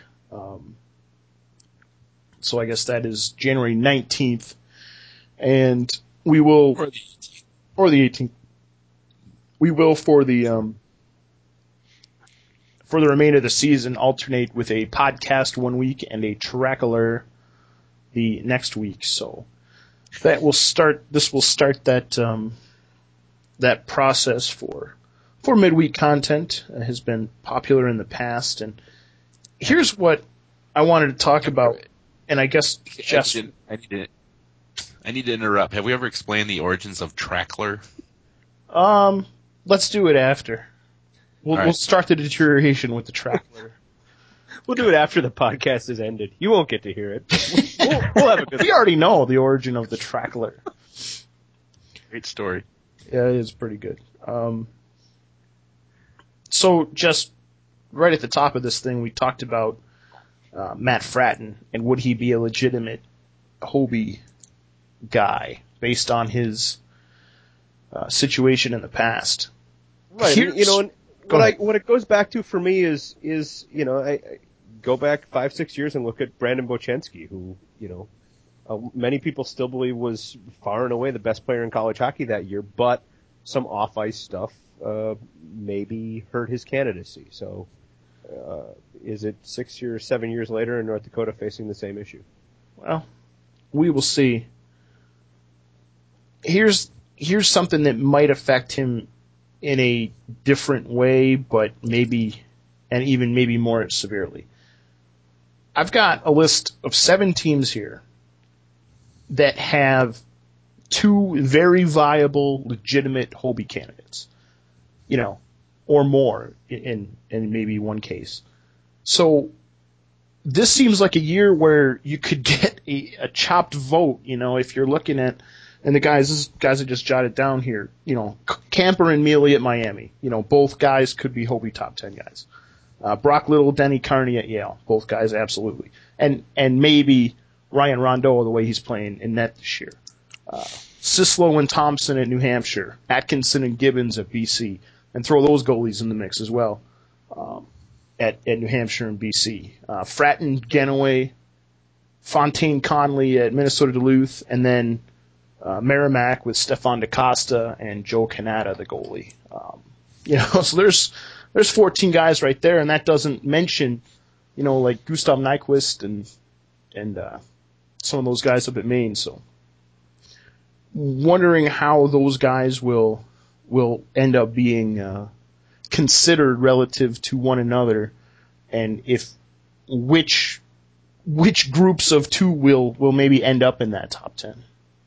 So I guess that is January 19th. And we will, or the 18th. We will for the remainder of the season alternate with a podcast one week and a trackler the next week. So this will start that process for midweek content. Has been popular in the past. And here's what I wanted to talk about. And I guess Jeff, I need to interrupt. Have we ever explained the origins of Trackler? let's do it after. We'll start the deterioration with the trackler. We'll do it after the podcast is ended. You won't get to hear it. We'll have a good. We already know the origin of the trackler. Great story. Yeah, it is pretty good. So just right at the top of this thing, we talked about Matt Fratton and would he be a legitimate Hobie guy based on his situation in the past. Right. And what it goes back to for me is I go back 5-6 years and look at Brandon Bochenski, who many people still believe was far and away the best player in college hockey that year, but some off ice stuff maybe hurt his candidacy. So is it 6 or 7 years later in North Dakota facing the same issue? Well, we will see. Here's something that might affect him in a different way, but maybe more severely. I've got a list of 7 teams here that have 2 very viable, legitimate Hobie candidates, or more in maybe one case. So this seems like a year where you could get a chopped vote, if you're looking at, and the guys I just jotted down here, Camper and Mealy at Miami, both guys could be Hobie top 10 guys. Brock Little, Denny Carney at Yale, both guys absolutely. And maybe Ryan Rondeau the way he's playing in net this year. Sislo and Thompson at New Hampshire, Atkinson and Gibbons at BC, and throw those goalies in the mix as well. At New Hampshire and BC. Fratton, Genoway, Fontaine Conley at Minnesota Duluth, and then Merrimack with Stefan DaCosta and Joe Canada, the goalie. So there's 14 guys right there, and that doesn't mention, like Gustav Nyquist and some of those guys up at Maine. So wondering how those guys will end up being considered relative to one another, and if which groups of 2 will maybe end up in that top 10.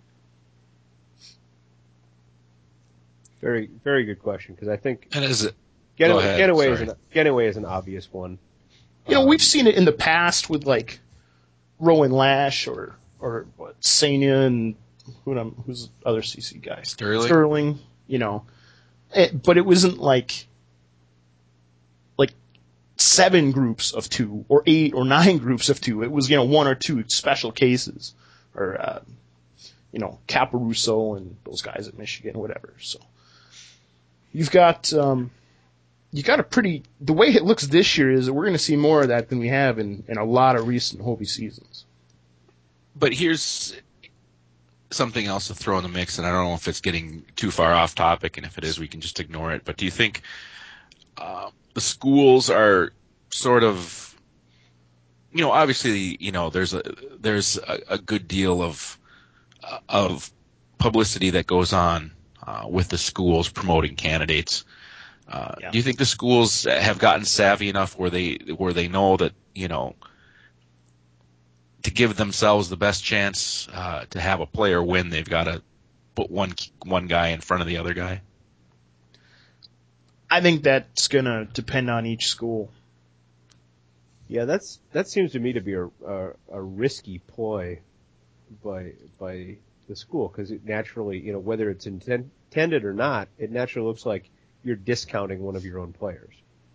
Very, very good question, because I think Genoway is an obvious one. We've seen it in the past with like Rowan Lash or Sanya and who's the other CC guy? Sterling. But it wasn't like 7 groups of 2 or 8 or 9 groups of 2. It was 1 or 2 special cases, or Caparuso and those guys at Michigan, whatever. So you've got you got the way it looks this year is that we're going to see more of that than we have in a lot of recent Hobie seasons. But here's something else to throw in the mix, and I don't know if it's getting too far off topic, and if it is, we can just ignore it. But do you think the schools are sort of, obviously, there's a good deal of publicity that goes on with the schools promoting candidates. Do you think the schools have gotten savvy enough where they know that, to give themselves the best chance to have a player win, they've got to put one guy in front of the other guy? I think that's going to depend on each school. Yeah, that seems to me to be a risky ploy by the school, because it naturally, whether it's intended or not, it naturally looks like you're discounting one of your own players.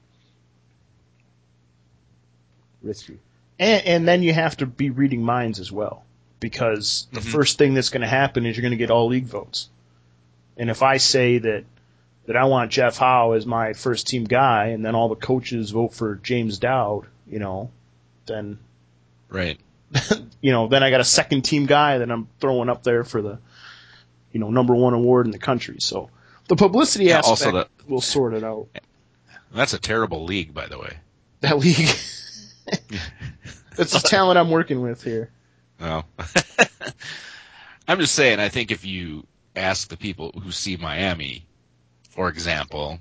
Risky. And then you have to be reading minds as well, because the first thing that's going to happen is you're going to get all league votes. And if I say that I want Jeff Howe as my first team guy, and then all the coaches vote for James Dowd, then right, then I got a second team guy that I'm throwing up there for the number one award in the country. So the publicity aspect will sort it out. That's a terrible league, by the way. That league. That's the talent I'm working with here. No. I'm just saying, I think if you ask the people who see Miami, for example,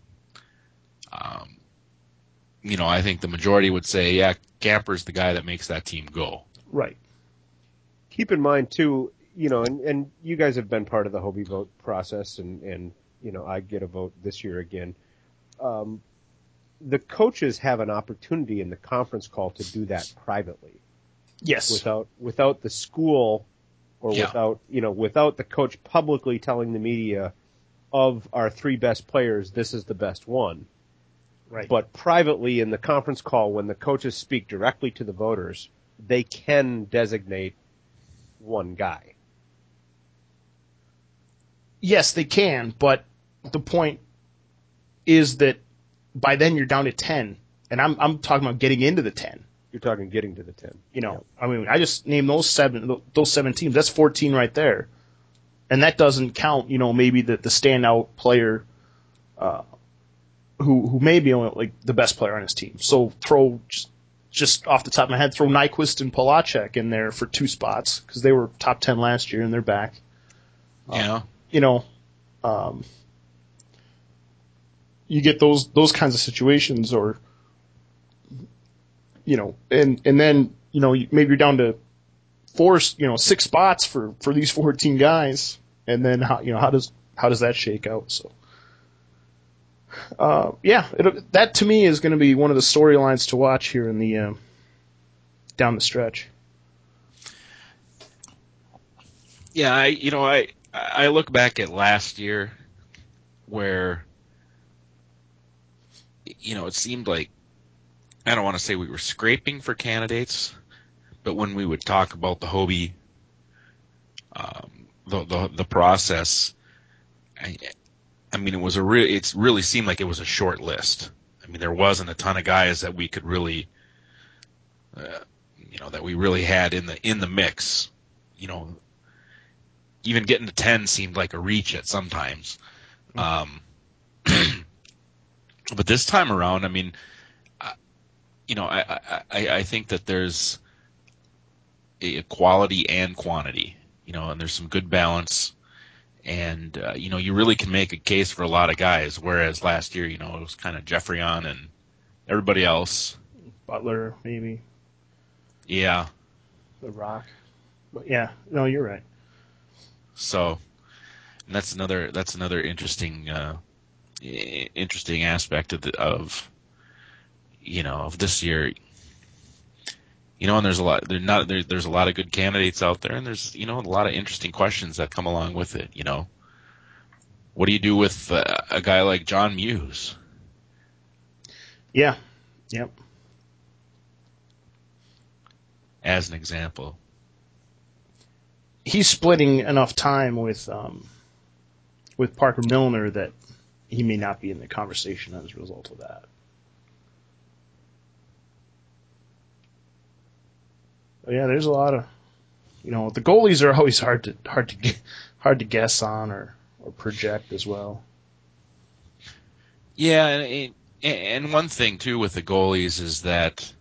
I think the majority would say, yeah, Camper's the guy that makes that team go. Right. Keep in mind, too, and you guys have been part of the Hobie vote process, and I get a vote this year again. The coaches have an opportunity in the conference call to do that privately. Yes. Without the school or without the coach publicly telling the media, of our three best players, this is the best one. Right. But privately in the conference call, when the coaches speak directly to the voters, they can designate one guy. Yes, they can, but the point is that by then you're down to 10, and I'm talking about getting into the 10. You're talking getting to the 10. I mean, I just named those seven teams. That's 14 right there. And that doesn't count, maybe the standout player who may be like the best player on his team. So throw, just off the top of my head, throw Nyquist and Polacek in there for 2 spots, because they were top 10 last year and they're back. Yeah. You get those kinds of situations, or and then maybe you're down to 6 spots for these 14 guys, and then how does that shake out? So that to me is going to be one of the storylines to watch here in the down the stretch. Yeah, I look back at last year where it seemed like, I don't want to say we were scraping for candidates, but when we would talk about the Hobie, the process, I mean, it really seemed like it was a short list. I mean, there wasn't a ton of guys that we could really, that we really had in the mix. Even getting to 10 seemed like a reach at sometimes. But this time around, I mean, I think that there's a quality and quantity, and there's some good balance. And, you really can make a case for a lot of guys, whereas last year, it was kind of Jeffrey on and everybody else. Butler, maybe. Yeah. The Rock. But yeah, no, you're right. So, and that's another interesting aspect of this year. And there's a lot. There's a lot of good candidates out there, and there's a lot of interesting questions that come along with it. What do you do with a guy like John Muse? Yeah. Yep. As an example, he's splitting enough time with Parker Milner that he may not be in the conversation as a result of that. But yeah, there's a lot of, the goalies are always hard to guess on or project as well. Yeah, and one thing too with the goalies is that,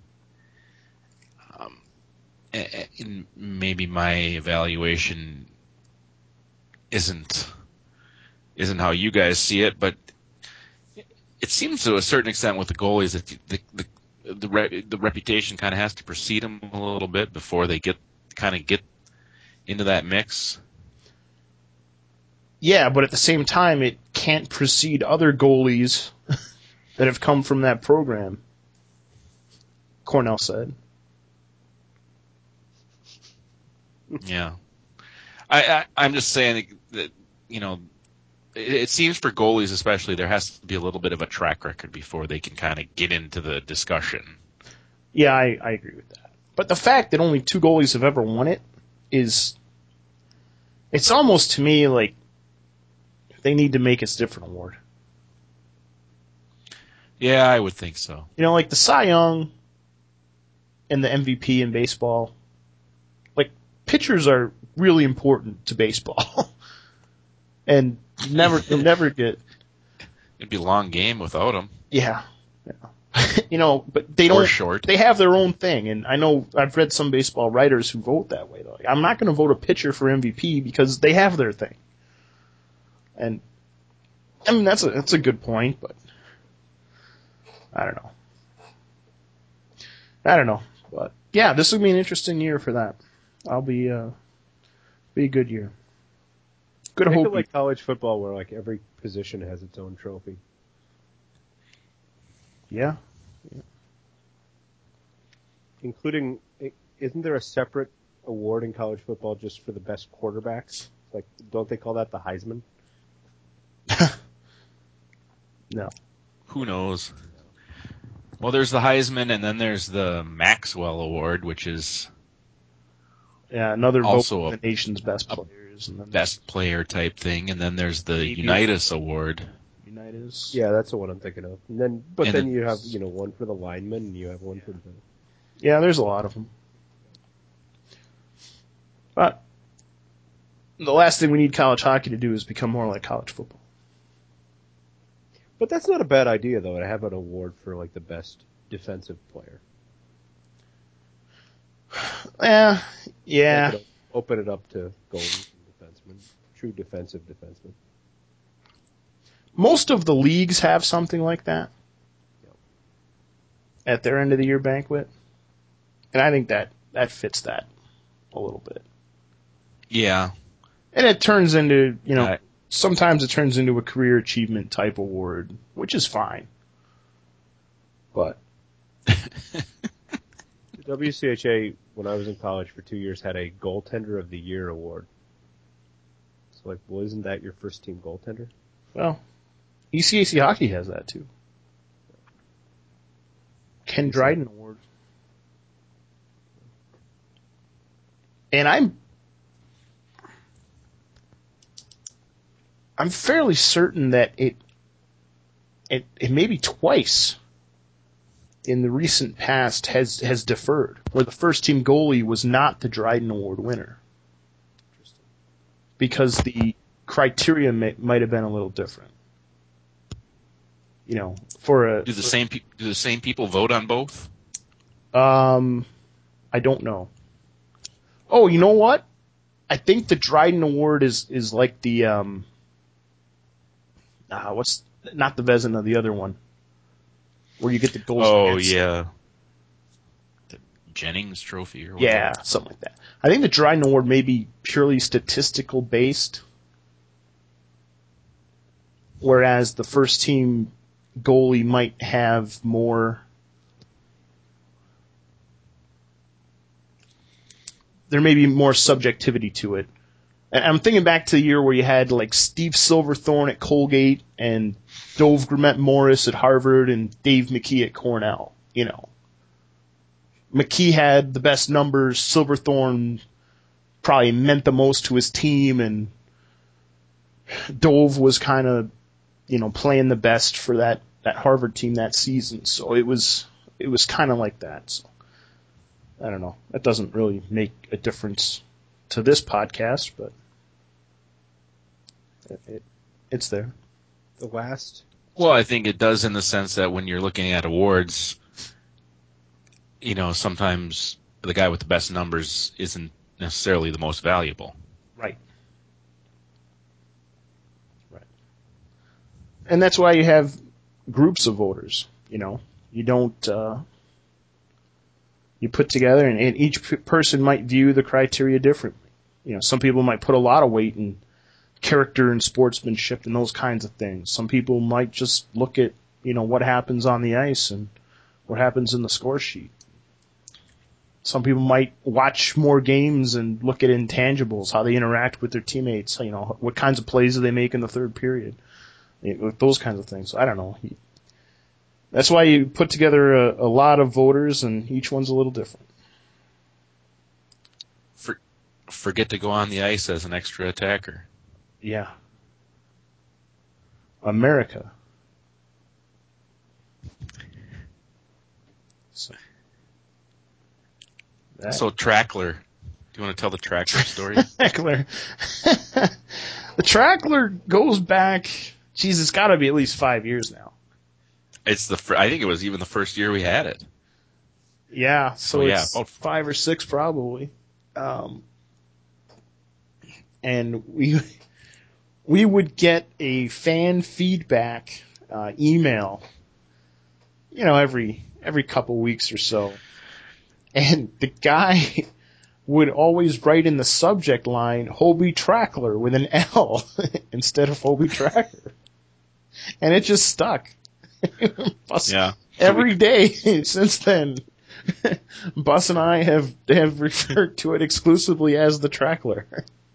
maybe my evaluation isn't how you guys see it, but it seems to a certain extent with the goalies that the reputation kind of has to precede them a little bit before they get into that mix. Yeah, but at the same time, it can't precede other goalies that have come from that program, Cornell said. Yeah. I'm just saying that, it seems for goalies especially, there has to be a little bit of a track record before they can kind of get into the discussion. Yeah, I agree with that. But the fact that only 2 goalies have ever won it it's almost to me like they need to make a different award. Yeah, I would think so. Like the Cy Young and the MVP in baseball, like pitchers are really important to baseball. And you'll never get. It'd be a long game without them. Yeah. But they don't. Or short. They have their own thing, and I know I've read some baseball writers who vote that way. Though I'm not going to vote a pitcher for MVP because they have their thing. And I mean that's a good point, but I don't know. But yeah, this will be an interesting year for that. I'll be a good year. Good Make hope. it like college football, where like every position has its own trophy. Yeah. Including, isn't there a separate award in college football just for the best quarterbacks? Like, don't they call that the Heisman? No. Who knows? Well, there's the Heisman, and then there's the Maxwell Award, which is another also vote for the nation's best players, and then best player type thing, and then there's the Unitas Award. Unitas. Yeah, that's the one I'm thinking of. And then, then you have one for the lineman, and you have one for the. Yeah, there's a lot of them. But the last thing we need college hockey to do is become more like college football. But that's not a bad idea, though, to have an award for like the best defensive player. Yeah. Open it up to goalies and defensemen, true defensive defensemen. Most of the leagues have something like that at their end of the year banquet, and I think that fits that a little bit. Yeah, and it turns into sometimes it turns into a career achievement type award, which is fine. But the WCHA, when I was in college for 2 years, had a goaltender of the year award. So well, isn't that your first team goaltender? Well, ECAC hockey has that too. Ken Dryden Award. And I'm fairly certain that it maybe twice in the recent past has deferred, where the first team goalie was not the Dryden Award winner. Because the criteria might have been a little different. Do the same people vote on both? I don't know. Oh, you know what? I think the Dryden Award is like the what's not the Vezina, the other one, where you get the goals. Oh yeah, the Jennings Trophy or whatever. Yeah, something like that. I think the Dryden Award may be purely statistical based, whereas the first team goalie might have more. There may be more subjectivity to it. And I'm thinking back to the year where you had like Steve Silverthorne at Colgate and Dove Grimmett-Morris at Harvard and Dave McKee at Cornell. McKee had the best numbers. Silverthorne probably meant the most to his team, and Dove was kind of playing the best for that Harvard team that season. So it was kind of like that. So I don't know. That doesn't really make a difference to this podcast, but it's there. The last. Well, I think it does in the sense that when you're looking at awards, sometimes the guy with the best numbers isn't necessarily the most valuable. Right. And that's why you have groups of voters. You don't. You put together, and each person might view the criteria differently. Some people might put a lot of weight in character and sportsmanship and those kinds of things. Some people might just look at, what happens on the ice and what happens in the score sheet. Some people might watch more games and look at intangibles, how they interact with their teammates, what kinds of plays do they make in the third period, those kinds of things. So I don't know. That's why you put together a lot of voters, and each one's a little different. Forget to go on the ice as an extra attacker. Yeah. America. So Trackler. Do you want to tell the Trackler story? Trackler. The Trackler goes back, it's got to be at least 5 years now. I think it was even the first year we had it. Yeah, so it's about 5 or 6 probably. And we would get a fan feedback email, every couple weeks or so. And the guy would always write in the subject line, Hobie Trackler with an L instead of Hobie Tracker. And it just stuck. Yeah. Every day since then, Bus and I have referred to it exclusively as the Trackler.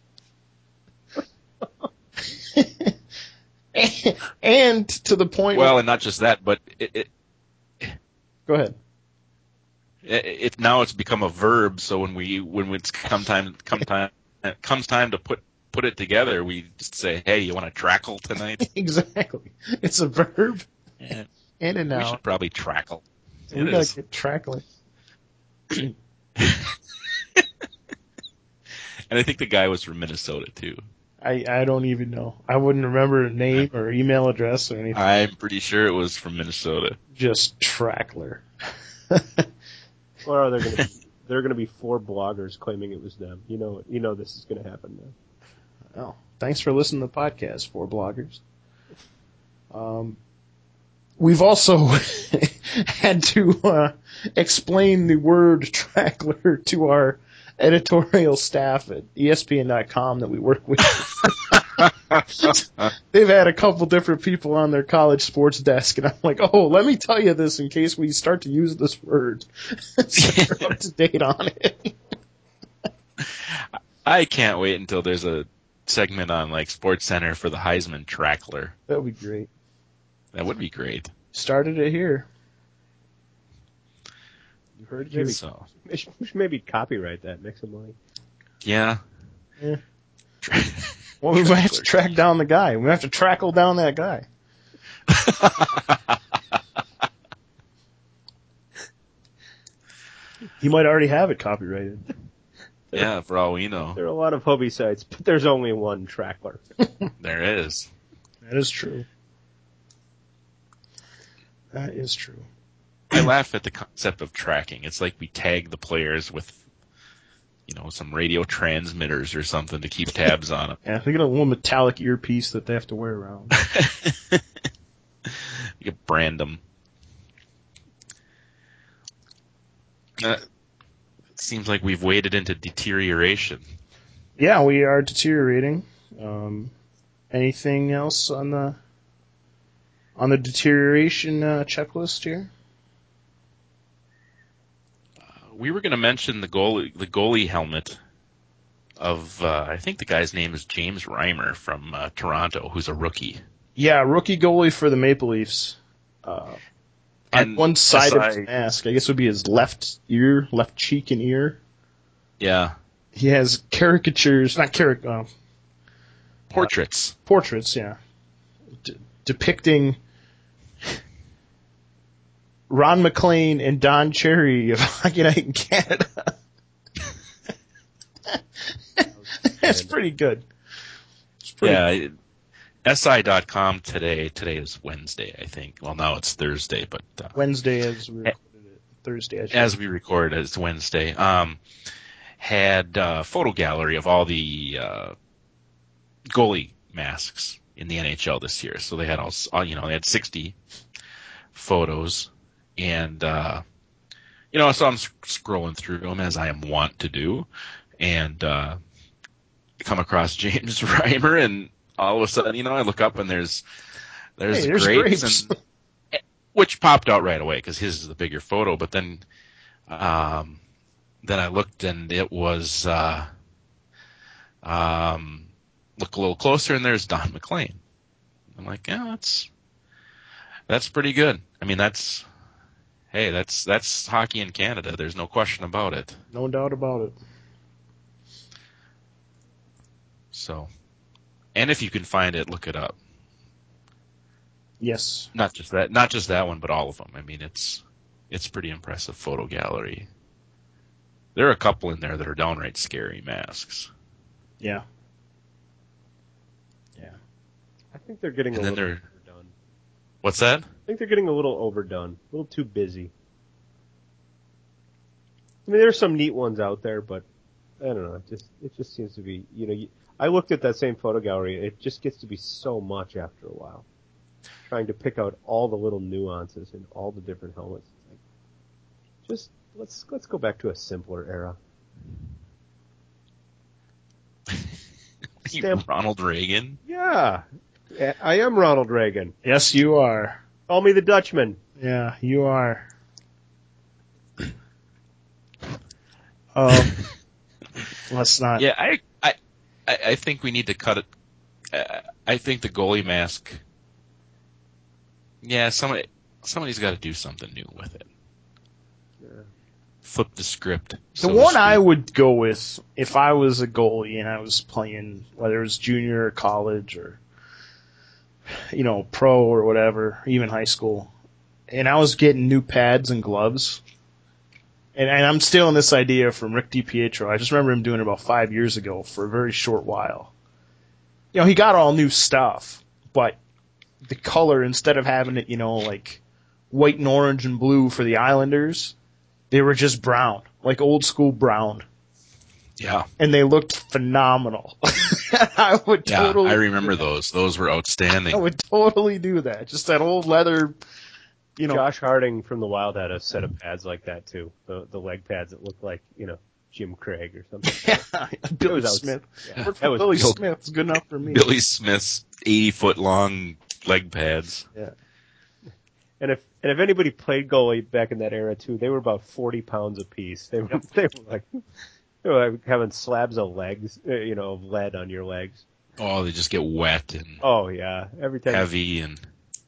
And to the point. Well, and not just that, but Go ahead. Now it's become a verb. So when it's comes time to put it together, we just say, "Hey, you want to trackle tonight?" Exactly. It's a verb Yeah. and a noun. We should probably trackle. We gotta get trackling. And I think the guy was from Minnesota too. I don't even know. I wouldn't remember a name or email address or anything. I'm pretty sure it was from Minnesota. Just Trackler. Or are there going to be 4 bloggers claiming it was them? You know this is going to happen now. Oh, thanks for listening to the podcast, 4 bloggers. We've also had to explain the word Trackler to our editorial staff at ESPN.com that we work with. They've had a couple different people on their college sports desk, and I'm like, oh, let me tell you this in case we start to use this word. So we're up to date on it. I can't wait until there's a segment on Sports Center for the Heisman Trackler. That would be great. That would be great. Started it here. You heard it here. So. We should maybe copyright that, make some money. Yeah. Well, we might have to track down the guy. We have to trackle down that guy. He might already have it copyrighted. Yeah, for all we know. There are a lot of Hobie sites, but there's only one Trackler. There is. That is true. That is true. I laugh at the concept of tracking. It's like we tag the players with, some radio transmitters or something to keep tabs on them. Yeah, they get a little metallic earpiece that they have to wear around. You can brand them. It seems like we've waded into deterioration. Yeah, we are deteriorating. Anything else on the deterioration checklist here? We were going to mention the goalie helmet of I think the guy's name is James Reimer from Toronto, who's a rookie. Yeah, rookie goalie for the Maple Leafs. On one side of his mask, I guess would be his left cheek and ear. Yeah. He has portraits. Portraits, Portraits, yeah. depicting Ron McLean and Don Cherry of Hockey Night in Canada. It's pretty good. It's pretty SI.com today. Today is Wednesday, I think. Well, now it's Thursday, but Wednesday as we recorded it. Thursday as we record, it's Wednesday. Had a photo gallery of all the goalie masks in the NHL this year. So they had they had 60 photos, and so I'm scrolling through them as I am wont to do, and come across James Reimer, and all of a sudden, I look up and there's grapes. And, which popped out right away because his is the bigger photo. But then I looked and it was look a little closer, and there's Don McLean. I'm like, yeah, that's pretty good. I mean, that's hockey in Canada. There's no question about it. No doubt about it. So, and if you can find it, look it up. Yes. Not just that one, but all of them. I mean, it's pretty impressive photo gallery. There are a couple in there that are downright scary masks. Yeah. I think they're getting a little overdone. What's that? I think they're getting a little overdone, a little too busy. I mean, there's some neat ones out there, but I don't know. It just seems to be, I looked at that same photo gallery. It just gets to be so much after a while, trying to pick out all the little nuances in all the different helmets. It's like, let's go back to a simpler era. Ronald Reagan? Yeah, I am Ronald Reagan. Yes, you are. Call me the Dutchman. Yeah, you are. Let's not. Yeah, I think we need to cut it. I think the goalie mask. Yeah, somebody's got to do something new with it. Yeah. Flip the script. The one I would go with if I was a goalie and I was playing, whether it was junior or college or, pro or whatever, even high school, and I was getting new pads and gloves. And I'm stealing this idea from Rick DiPietro. I just remember him doing it about 5 years ago for a very short while. He got all new stuff, but the color, instead of having it, like white and orange and blue for the Islanders, they were just brown, like old school brown. Yeah. And they looked phenomenal. I would totally. I remember those. Those were outstanding. I would totally do that. Just that old leather. Josh Harding from the Wild had a set of pads like that too. The leg pads that looked like, Jim Craig or something. Yeah, Billy Smith. Yeah. Billy Smith's good enough for me. Billy Smith's 80-foot long leg pads. Yeah. And if anybody played goalie back in that era too, they were about 40 pounds apiece. They were like having slabs of legs, of lead on your legs. Oh, they just get wet and every time heavy and.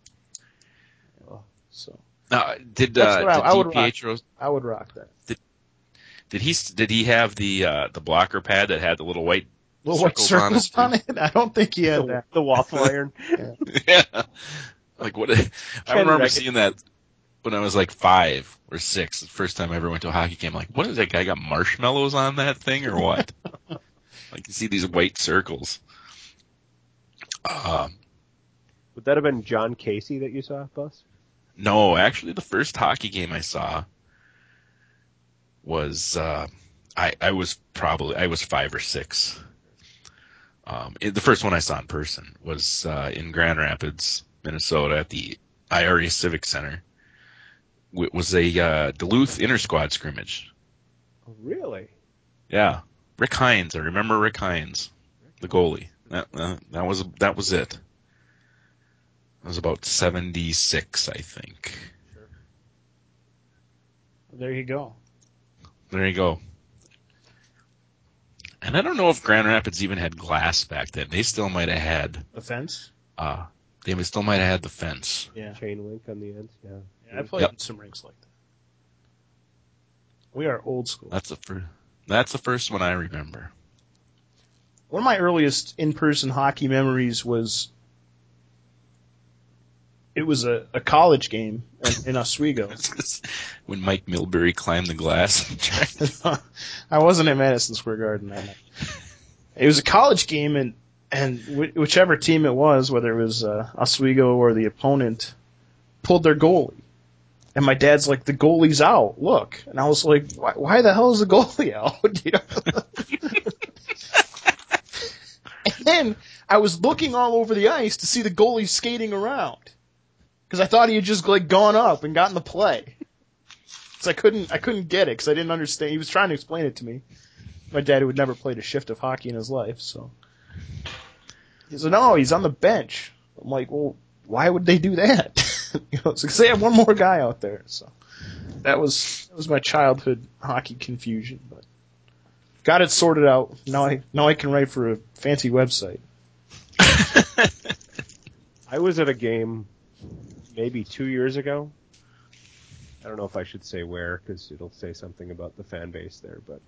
So now, did I would DiPietro? I would rock that. Did he have the blocker pad that had the little white circles on it? I don't think he had that. The waffle iron. Yeah. Like what? I remember seeing that when I was like 5 or 6. The first time I ever went to a hockey game. Like, what is that guy got marshmallows on that thing or what? Like you see these white circles. Would that have been John Casey that you saw, Bus? No, actually, the first hockey game I saw was I was 5 or 6. The first one I saw in person was in Grand Rapids, Minnesota, at the IRA Civic Center. It was a Duluth inter-squad scrimmage. Oh, really? Yeah, Rick Hines. I remember Rick Hines, the goalie. That was it. It was about 76, I think. Sure. There you go. There you go. And I don't know if Grand Rapids even had glass back then. They still might have had the fence. They still might have had the fence. Yeah. Chain link on the ends. Yeah. I played in some rinks like that. We are old school. That's the first one I remember. One of my earliest in-person hockey memories was was a college game in Oswego. When Mike Milbury climbed the glass. I wasn't at Madison Square Garden that night. It was a college game, and whichever team it was, whether it was Oswego or the opponent, pulled their goalie. And my dad's like, the goalie's out, look. And I was like, why the hell is the goalie out? You know? And then I was looking all over the ice to see the goalie skating around. Because I thought he had just like gone up and gotten the play. So I couldn't get it because I didn't understand. He was trying to explain it to me. My dad, who had never played a shift of hockey in his life, so he said, "No, he's on the bench." I'm like, "Well, why would they do that?" You know, because they have one more guy out there. So that was my childhood hockey confusion, but got it sorted out. Now I can write for a fancy website. I was at a game maybe 2 years ago. I don't know if I should say where because it'll say something about the fan base there, but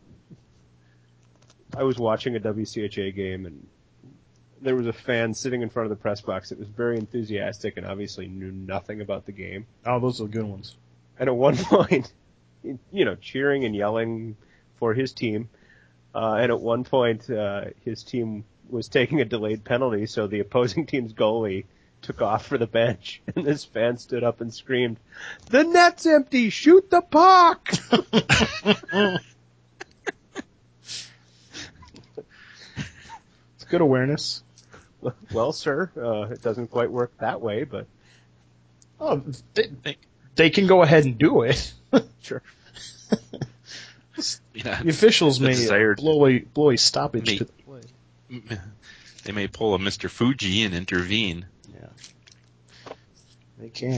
I was watching a WCHA game and there was a fan sitting in front of the press box that was very enthusiastic and obviously knew nothing about the game. Oh, those are the good ones. And at one point, you know, cheering and yelling for his team. And at one point, his team was taking a delayed penalty, so the opposing team's goalie took off for the bench, and this fan stood up and screamed, "The net's empty! Shoot the puck!" It's good awareness. Well, sir, it doesn't quite work that way, but Oh, they can go ahead and do it. sure. Yeah, The officials the may desired- blow a stoppage May- to the play. They may pull a Mr. Fuji and intervene. Yeah, they can.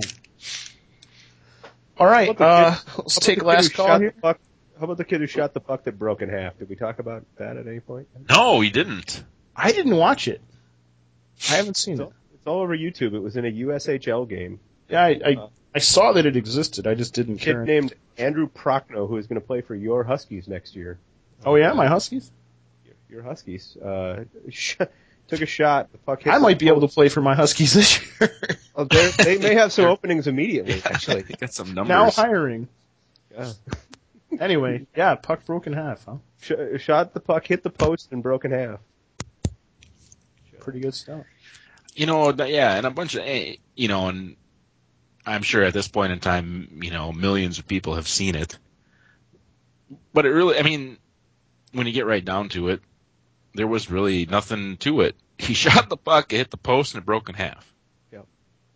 All right, let's take last call here. How about the kid who shot the puck that broke in half? Did we talk about that at any point? No, he didn't. I didn't watch it. I haven't seen it. It's all over YouTube. It was in a USHL game. Yeah, I saw that it existed. I just didn't Kid care. named Andrew Prochnow, who is going to play for your Huskies next year. Oh yeah, my Huskies. Your Huskies took a shot. The puck hit I the might be able to post. play for my Huskies this year. Oh, they may have some openings immediately. Actually, They got some numbers. Now hiring. Yeah. Anyway, yeah, puck broke in half, huh? Shot the puck, hit the post, and broke in half. Pretty good stuff. You know, yeah, and a bunch of, you know, and I'm sure at this point in time, you know, millions of people have seen it. But it really, I mean, when you get right down to it, there was really nothing to it. He shot the puck, it hit the post, and it broke in half. Yep.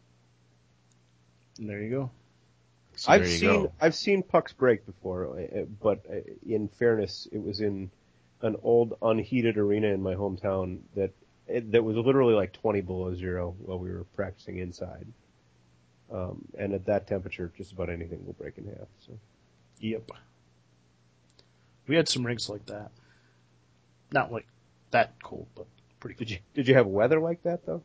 And there you go. So there you go. I've seen pucks break before, but in fairness, it was in an old unheated arena in my hometown that was literally like 20 below zero while we were practicing inside. And at that temperature, just about anything will break in half. So, Yep. We had some rinks like that. Not like that cold, but pretty cold. did you have weather like that though?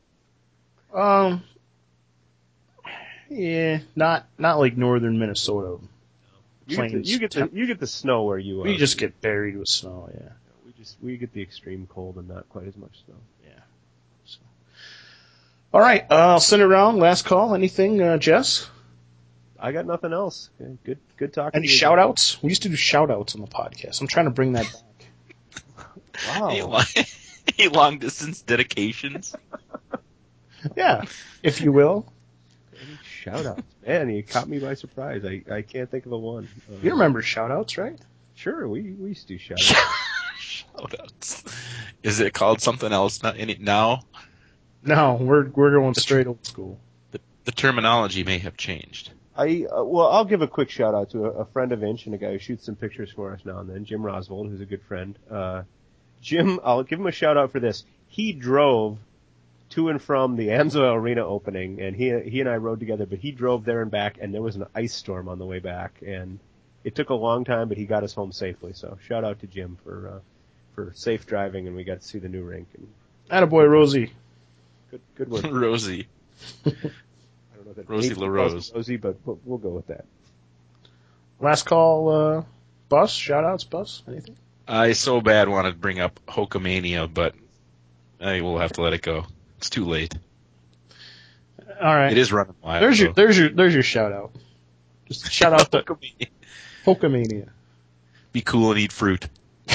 Yeah, not like northern Minnesota. You Plains. get the snow where you are. We just get buried with snow, yeah. We get the extreme cold and not quite as much snow. Yeah. So. All right, I'll send it around. Last call. Anything, Jess? I got nothing else. Okay, good talking. Any to you. shout outs? We used to do shout outs on the podcast. I'm trying to bring that back. Wow. Any long distance dedications? Yeah, if you will. Shout outs. Man, you caught me by surprise. I can't think of a one. You remember shout outs, right? Sure, we used to do shout outs. Shout-outs. Is it called something else now? No, we're going straight old school. The terminology may have changed. I'll give a quick shout out to a friend of Inch and a guy who shoots some pictures for us now and then, Jim Rosvold, who's a good friend. Jim, I'll give him a shout out for this. He drove to and from the Amsoil Arena opening, and he and I rode together, but he drove there and back, and there was an ice storm on the way back, and it took a long time, but he got us home safely. So shout out to Jim for safe driving, and we got to see the new rink. And Attaboy, Rosie. good work. Rosie. I don't know if Rosie Nate LaRose. calls it Rosie, but we'll go with that. Last call, Bus. Shout outs, Bus. Anything? I so bad want to bring up Hokamania, but I will have to let it go. It's too late. All right. It is running wild. There's your shout out. Just shout out to Pokemania. Be cool and eat fruit.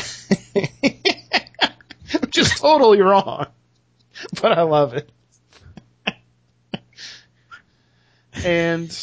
Which is totally wrong. But I love it. And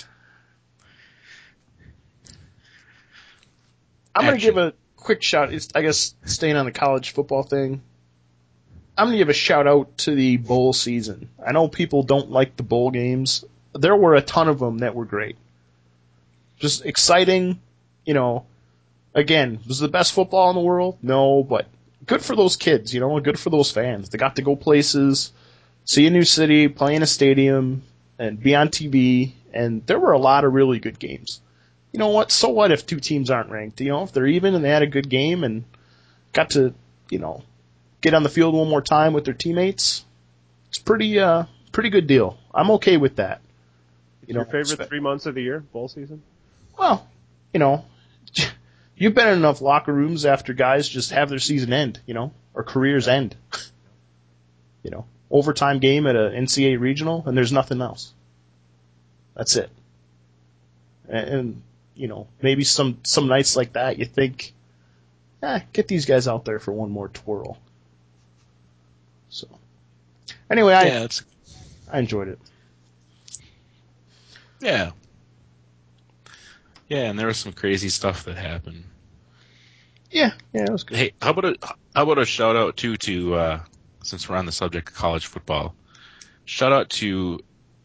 I'm going to give a quick shout, I guess, staying on the college football thing. I'm going to give a shout out to the bowl season. I know people don't like the bowl games. There were a ton of them that were great. Just exciting, again, was it the best football in the world? No, but good for those kids, good for those fans. They got to go places, see a new city, play in a stadium, and be on TV, and there were a lot of really good games. You know what? So what if two teams aren't ranked? If they're even and they had a good game and got to, get on the field one more time with their teammates, it's pretty good deal. I'm okay with that. Your favorite 3 months of the year, bowl season? Well, you've been in enough locker rooms after guys just have their season end, or careers end. Overtime game at a NCAA regional, and there's nothing else. That's it. And maybe some nights like that, you think, get these guys out there for one more twirl. So, anyway, I enjoyed it. Yeah. Yeah, and there was some crazy stuff that happened. Yeah, it was good. Hey, how about a shout out to since we're on the subject of college football, shout out to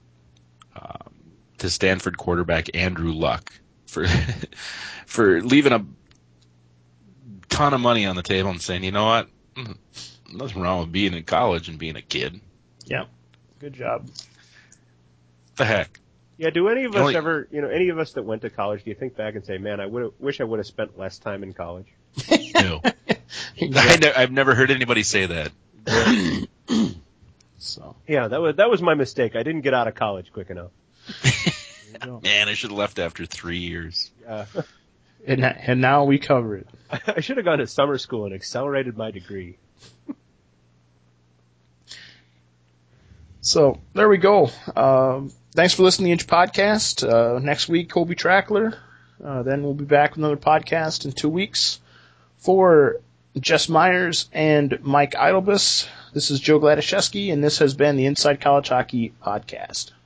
Stanford quarterback Andrew Luck for leaving a ton of money on the table and saying, you know what, nothing wrong with being in college and being a kid. Yeah, good job. The heck. Yeah, do any of us ever, any of us that went to college, do you think back and say, man, wish I would have spent less time in college? No. I've never heard anybody say that. So. Yeah, that was my mistake. I didn't get out of college quick enough. Man, I should have left after 3 years. Yeah. And now we cover it. I should have gone to summer school and accelerated my degree. So, there we go. Thanks for listening to the Inch Podcast. Next week, Kobe Trackler. Then we'll be back with another podcast in 2 weeks. For Jess Myers and Mike Idlebus, this is Joe Gladaszewski, and this has been the Inside College Hockey Podcast.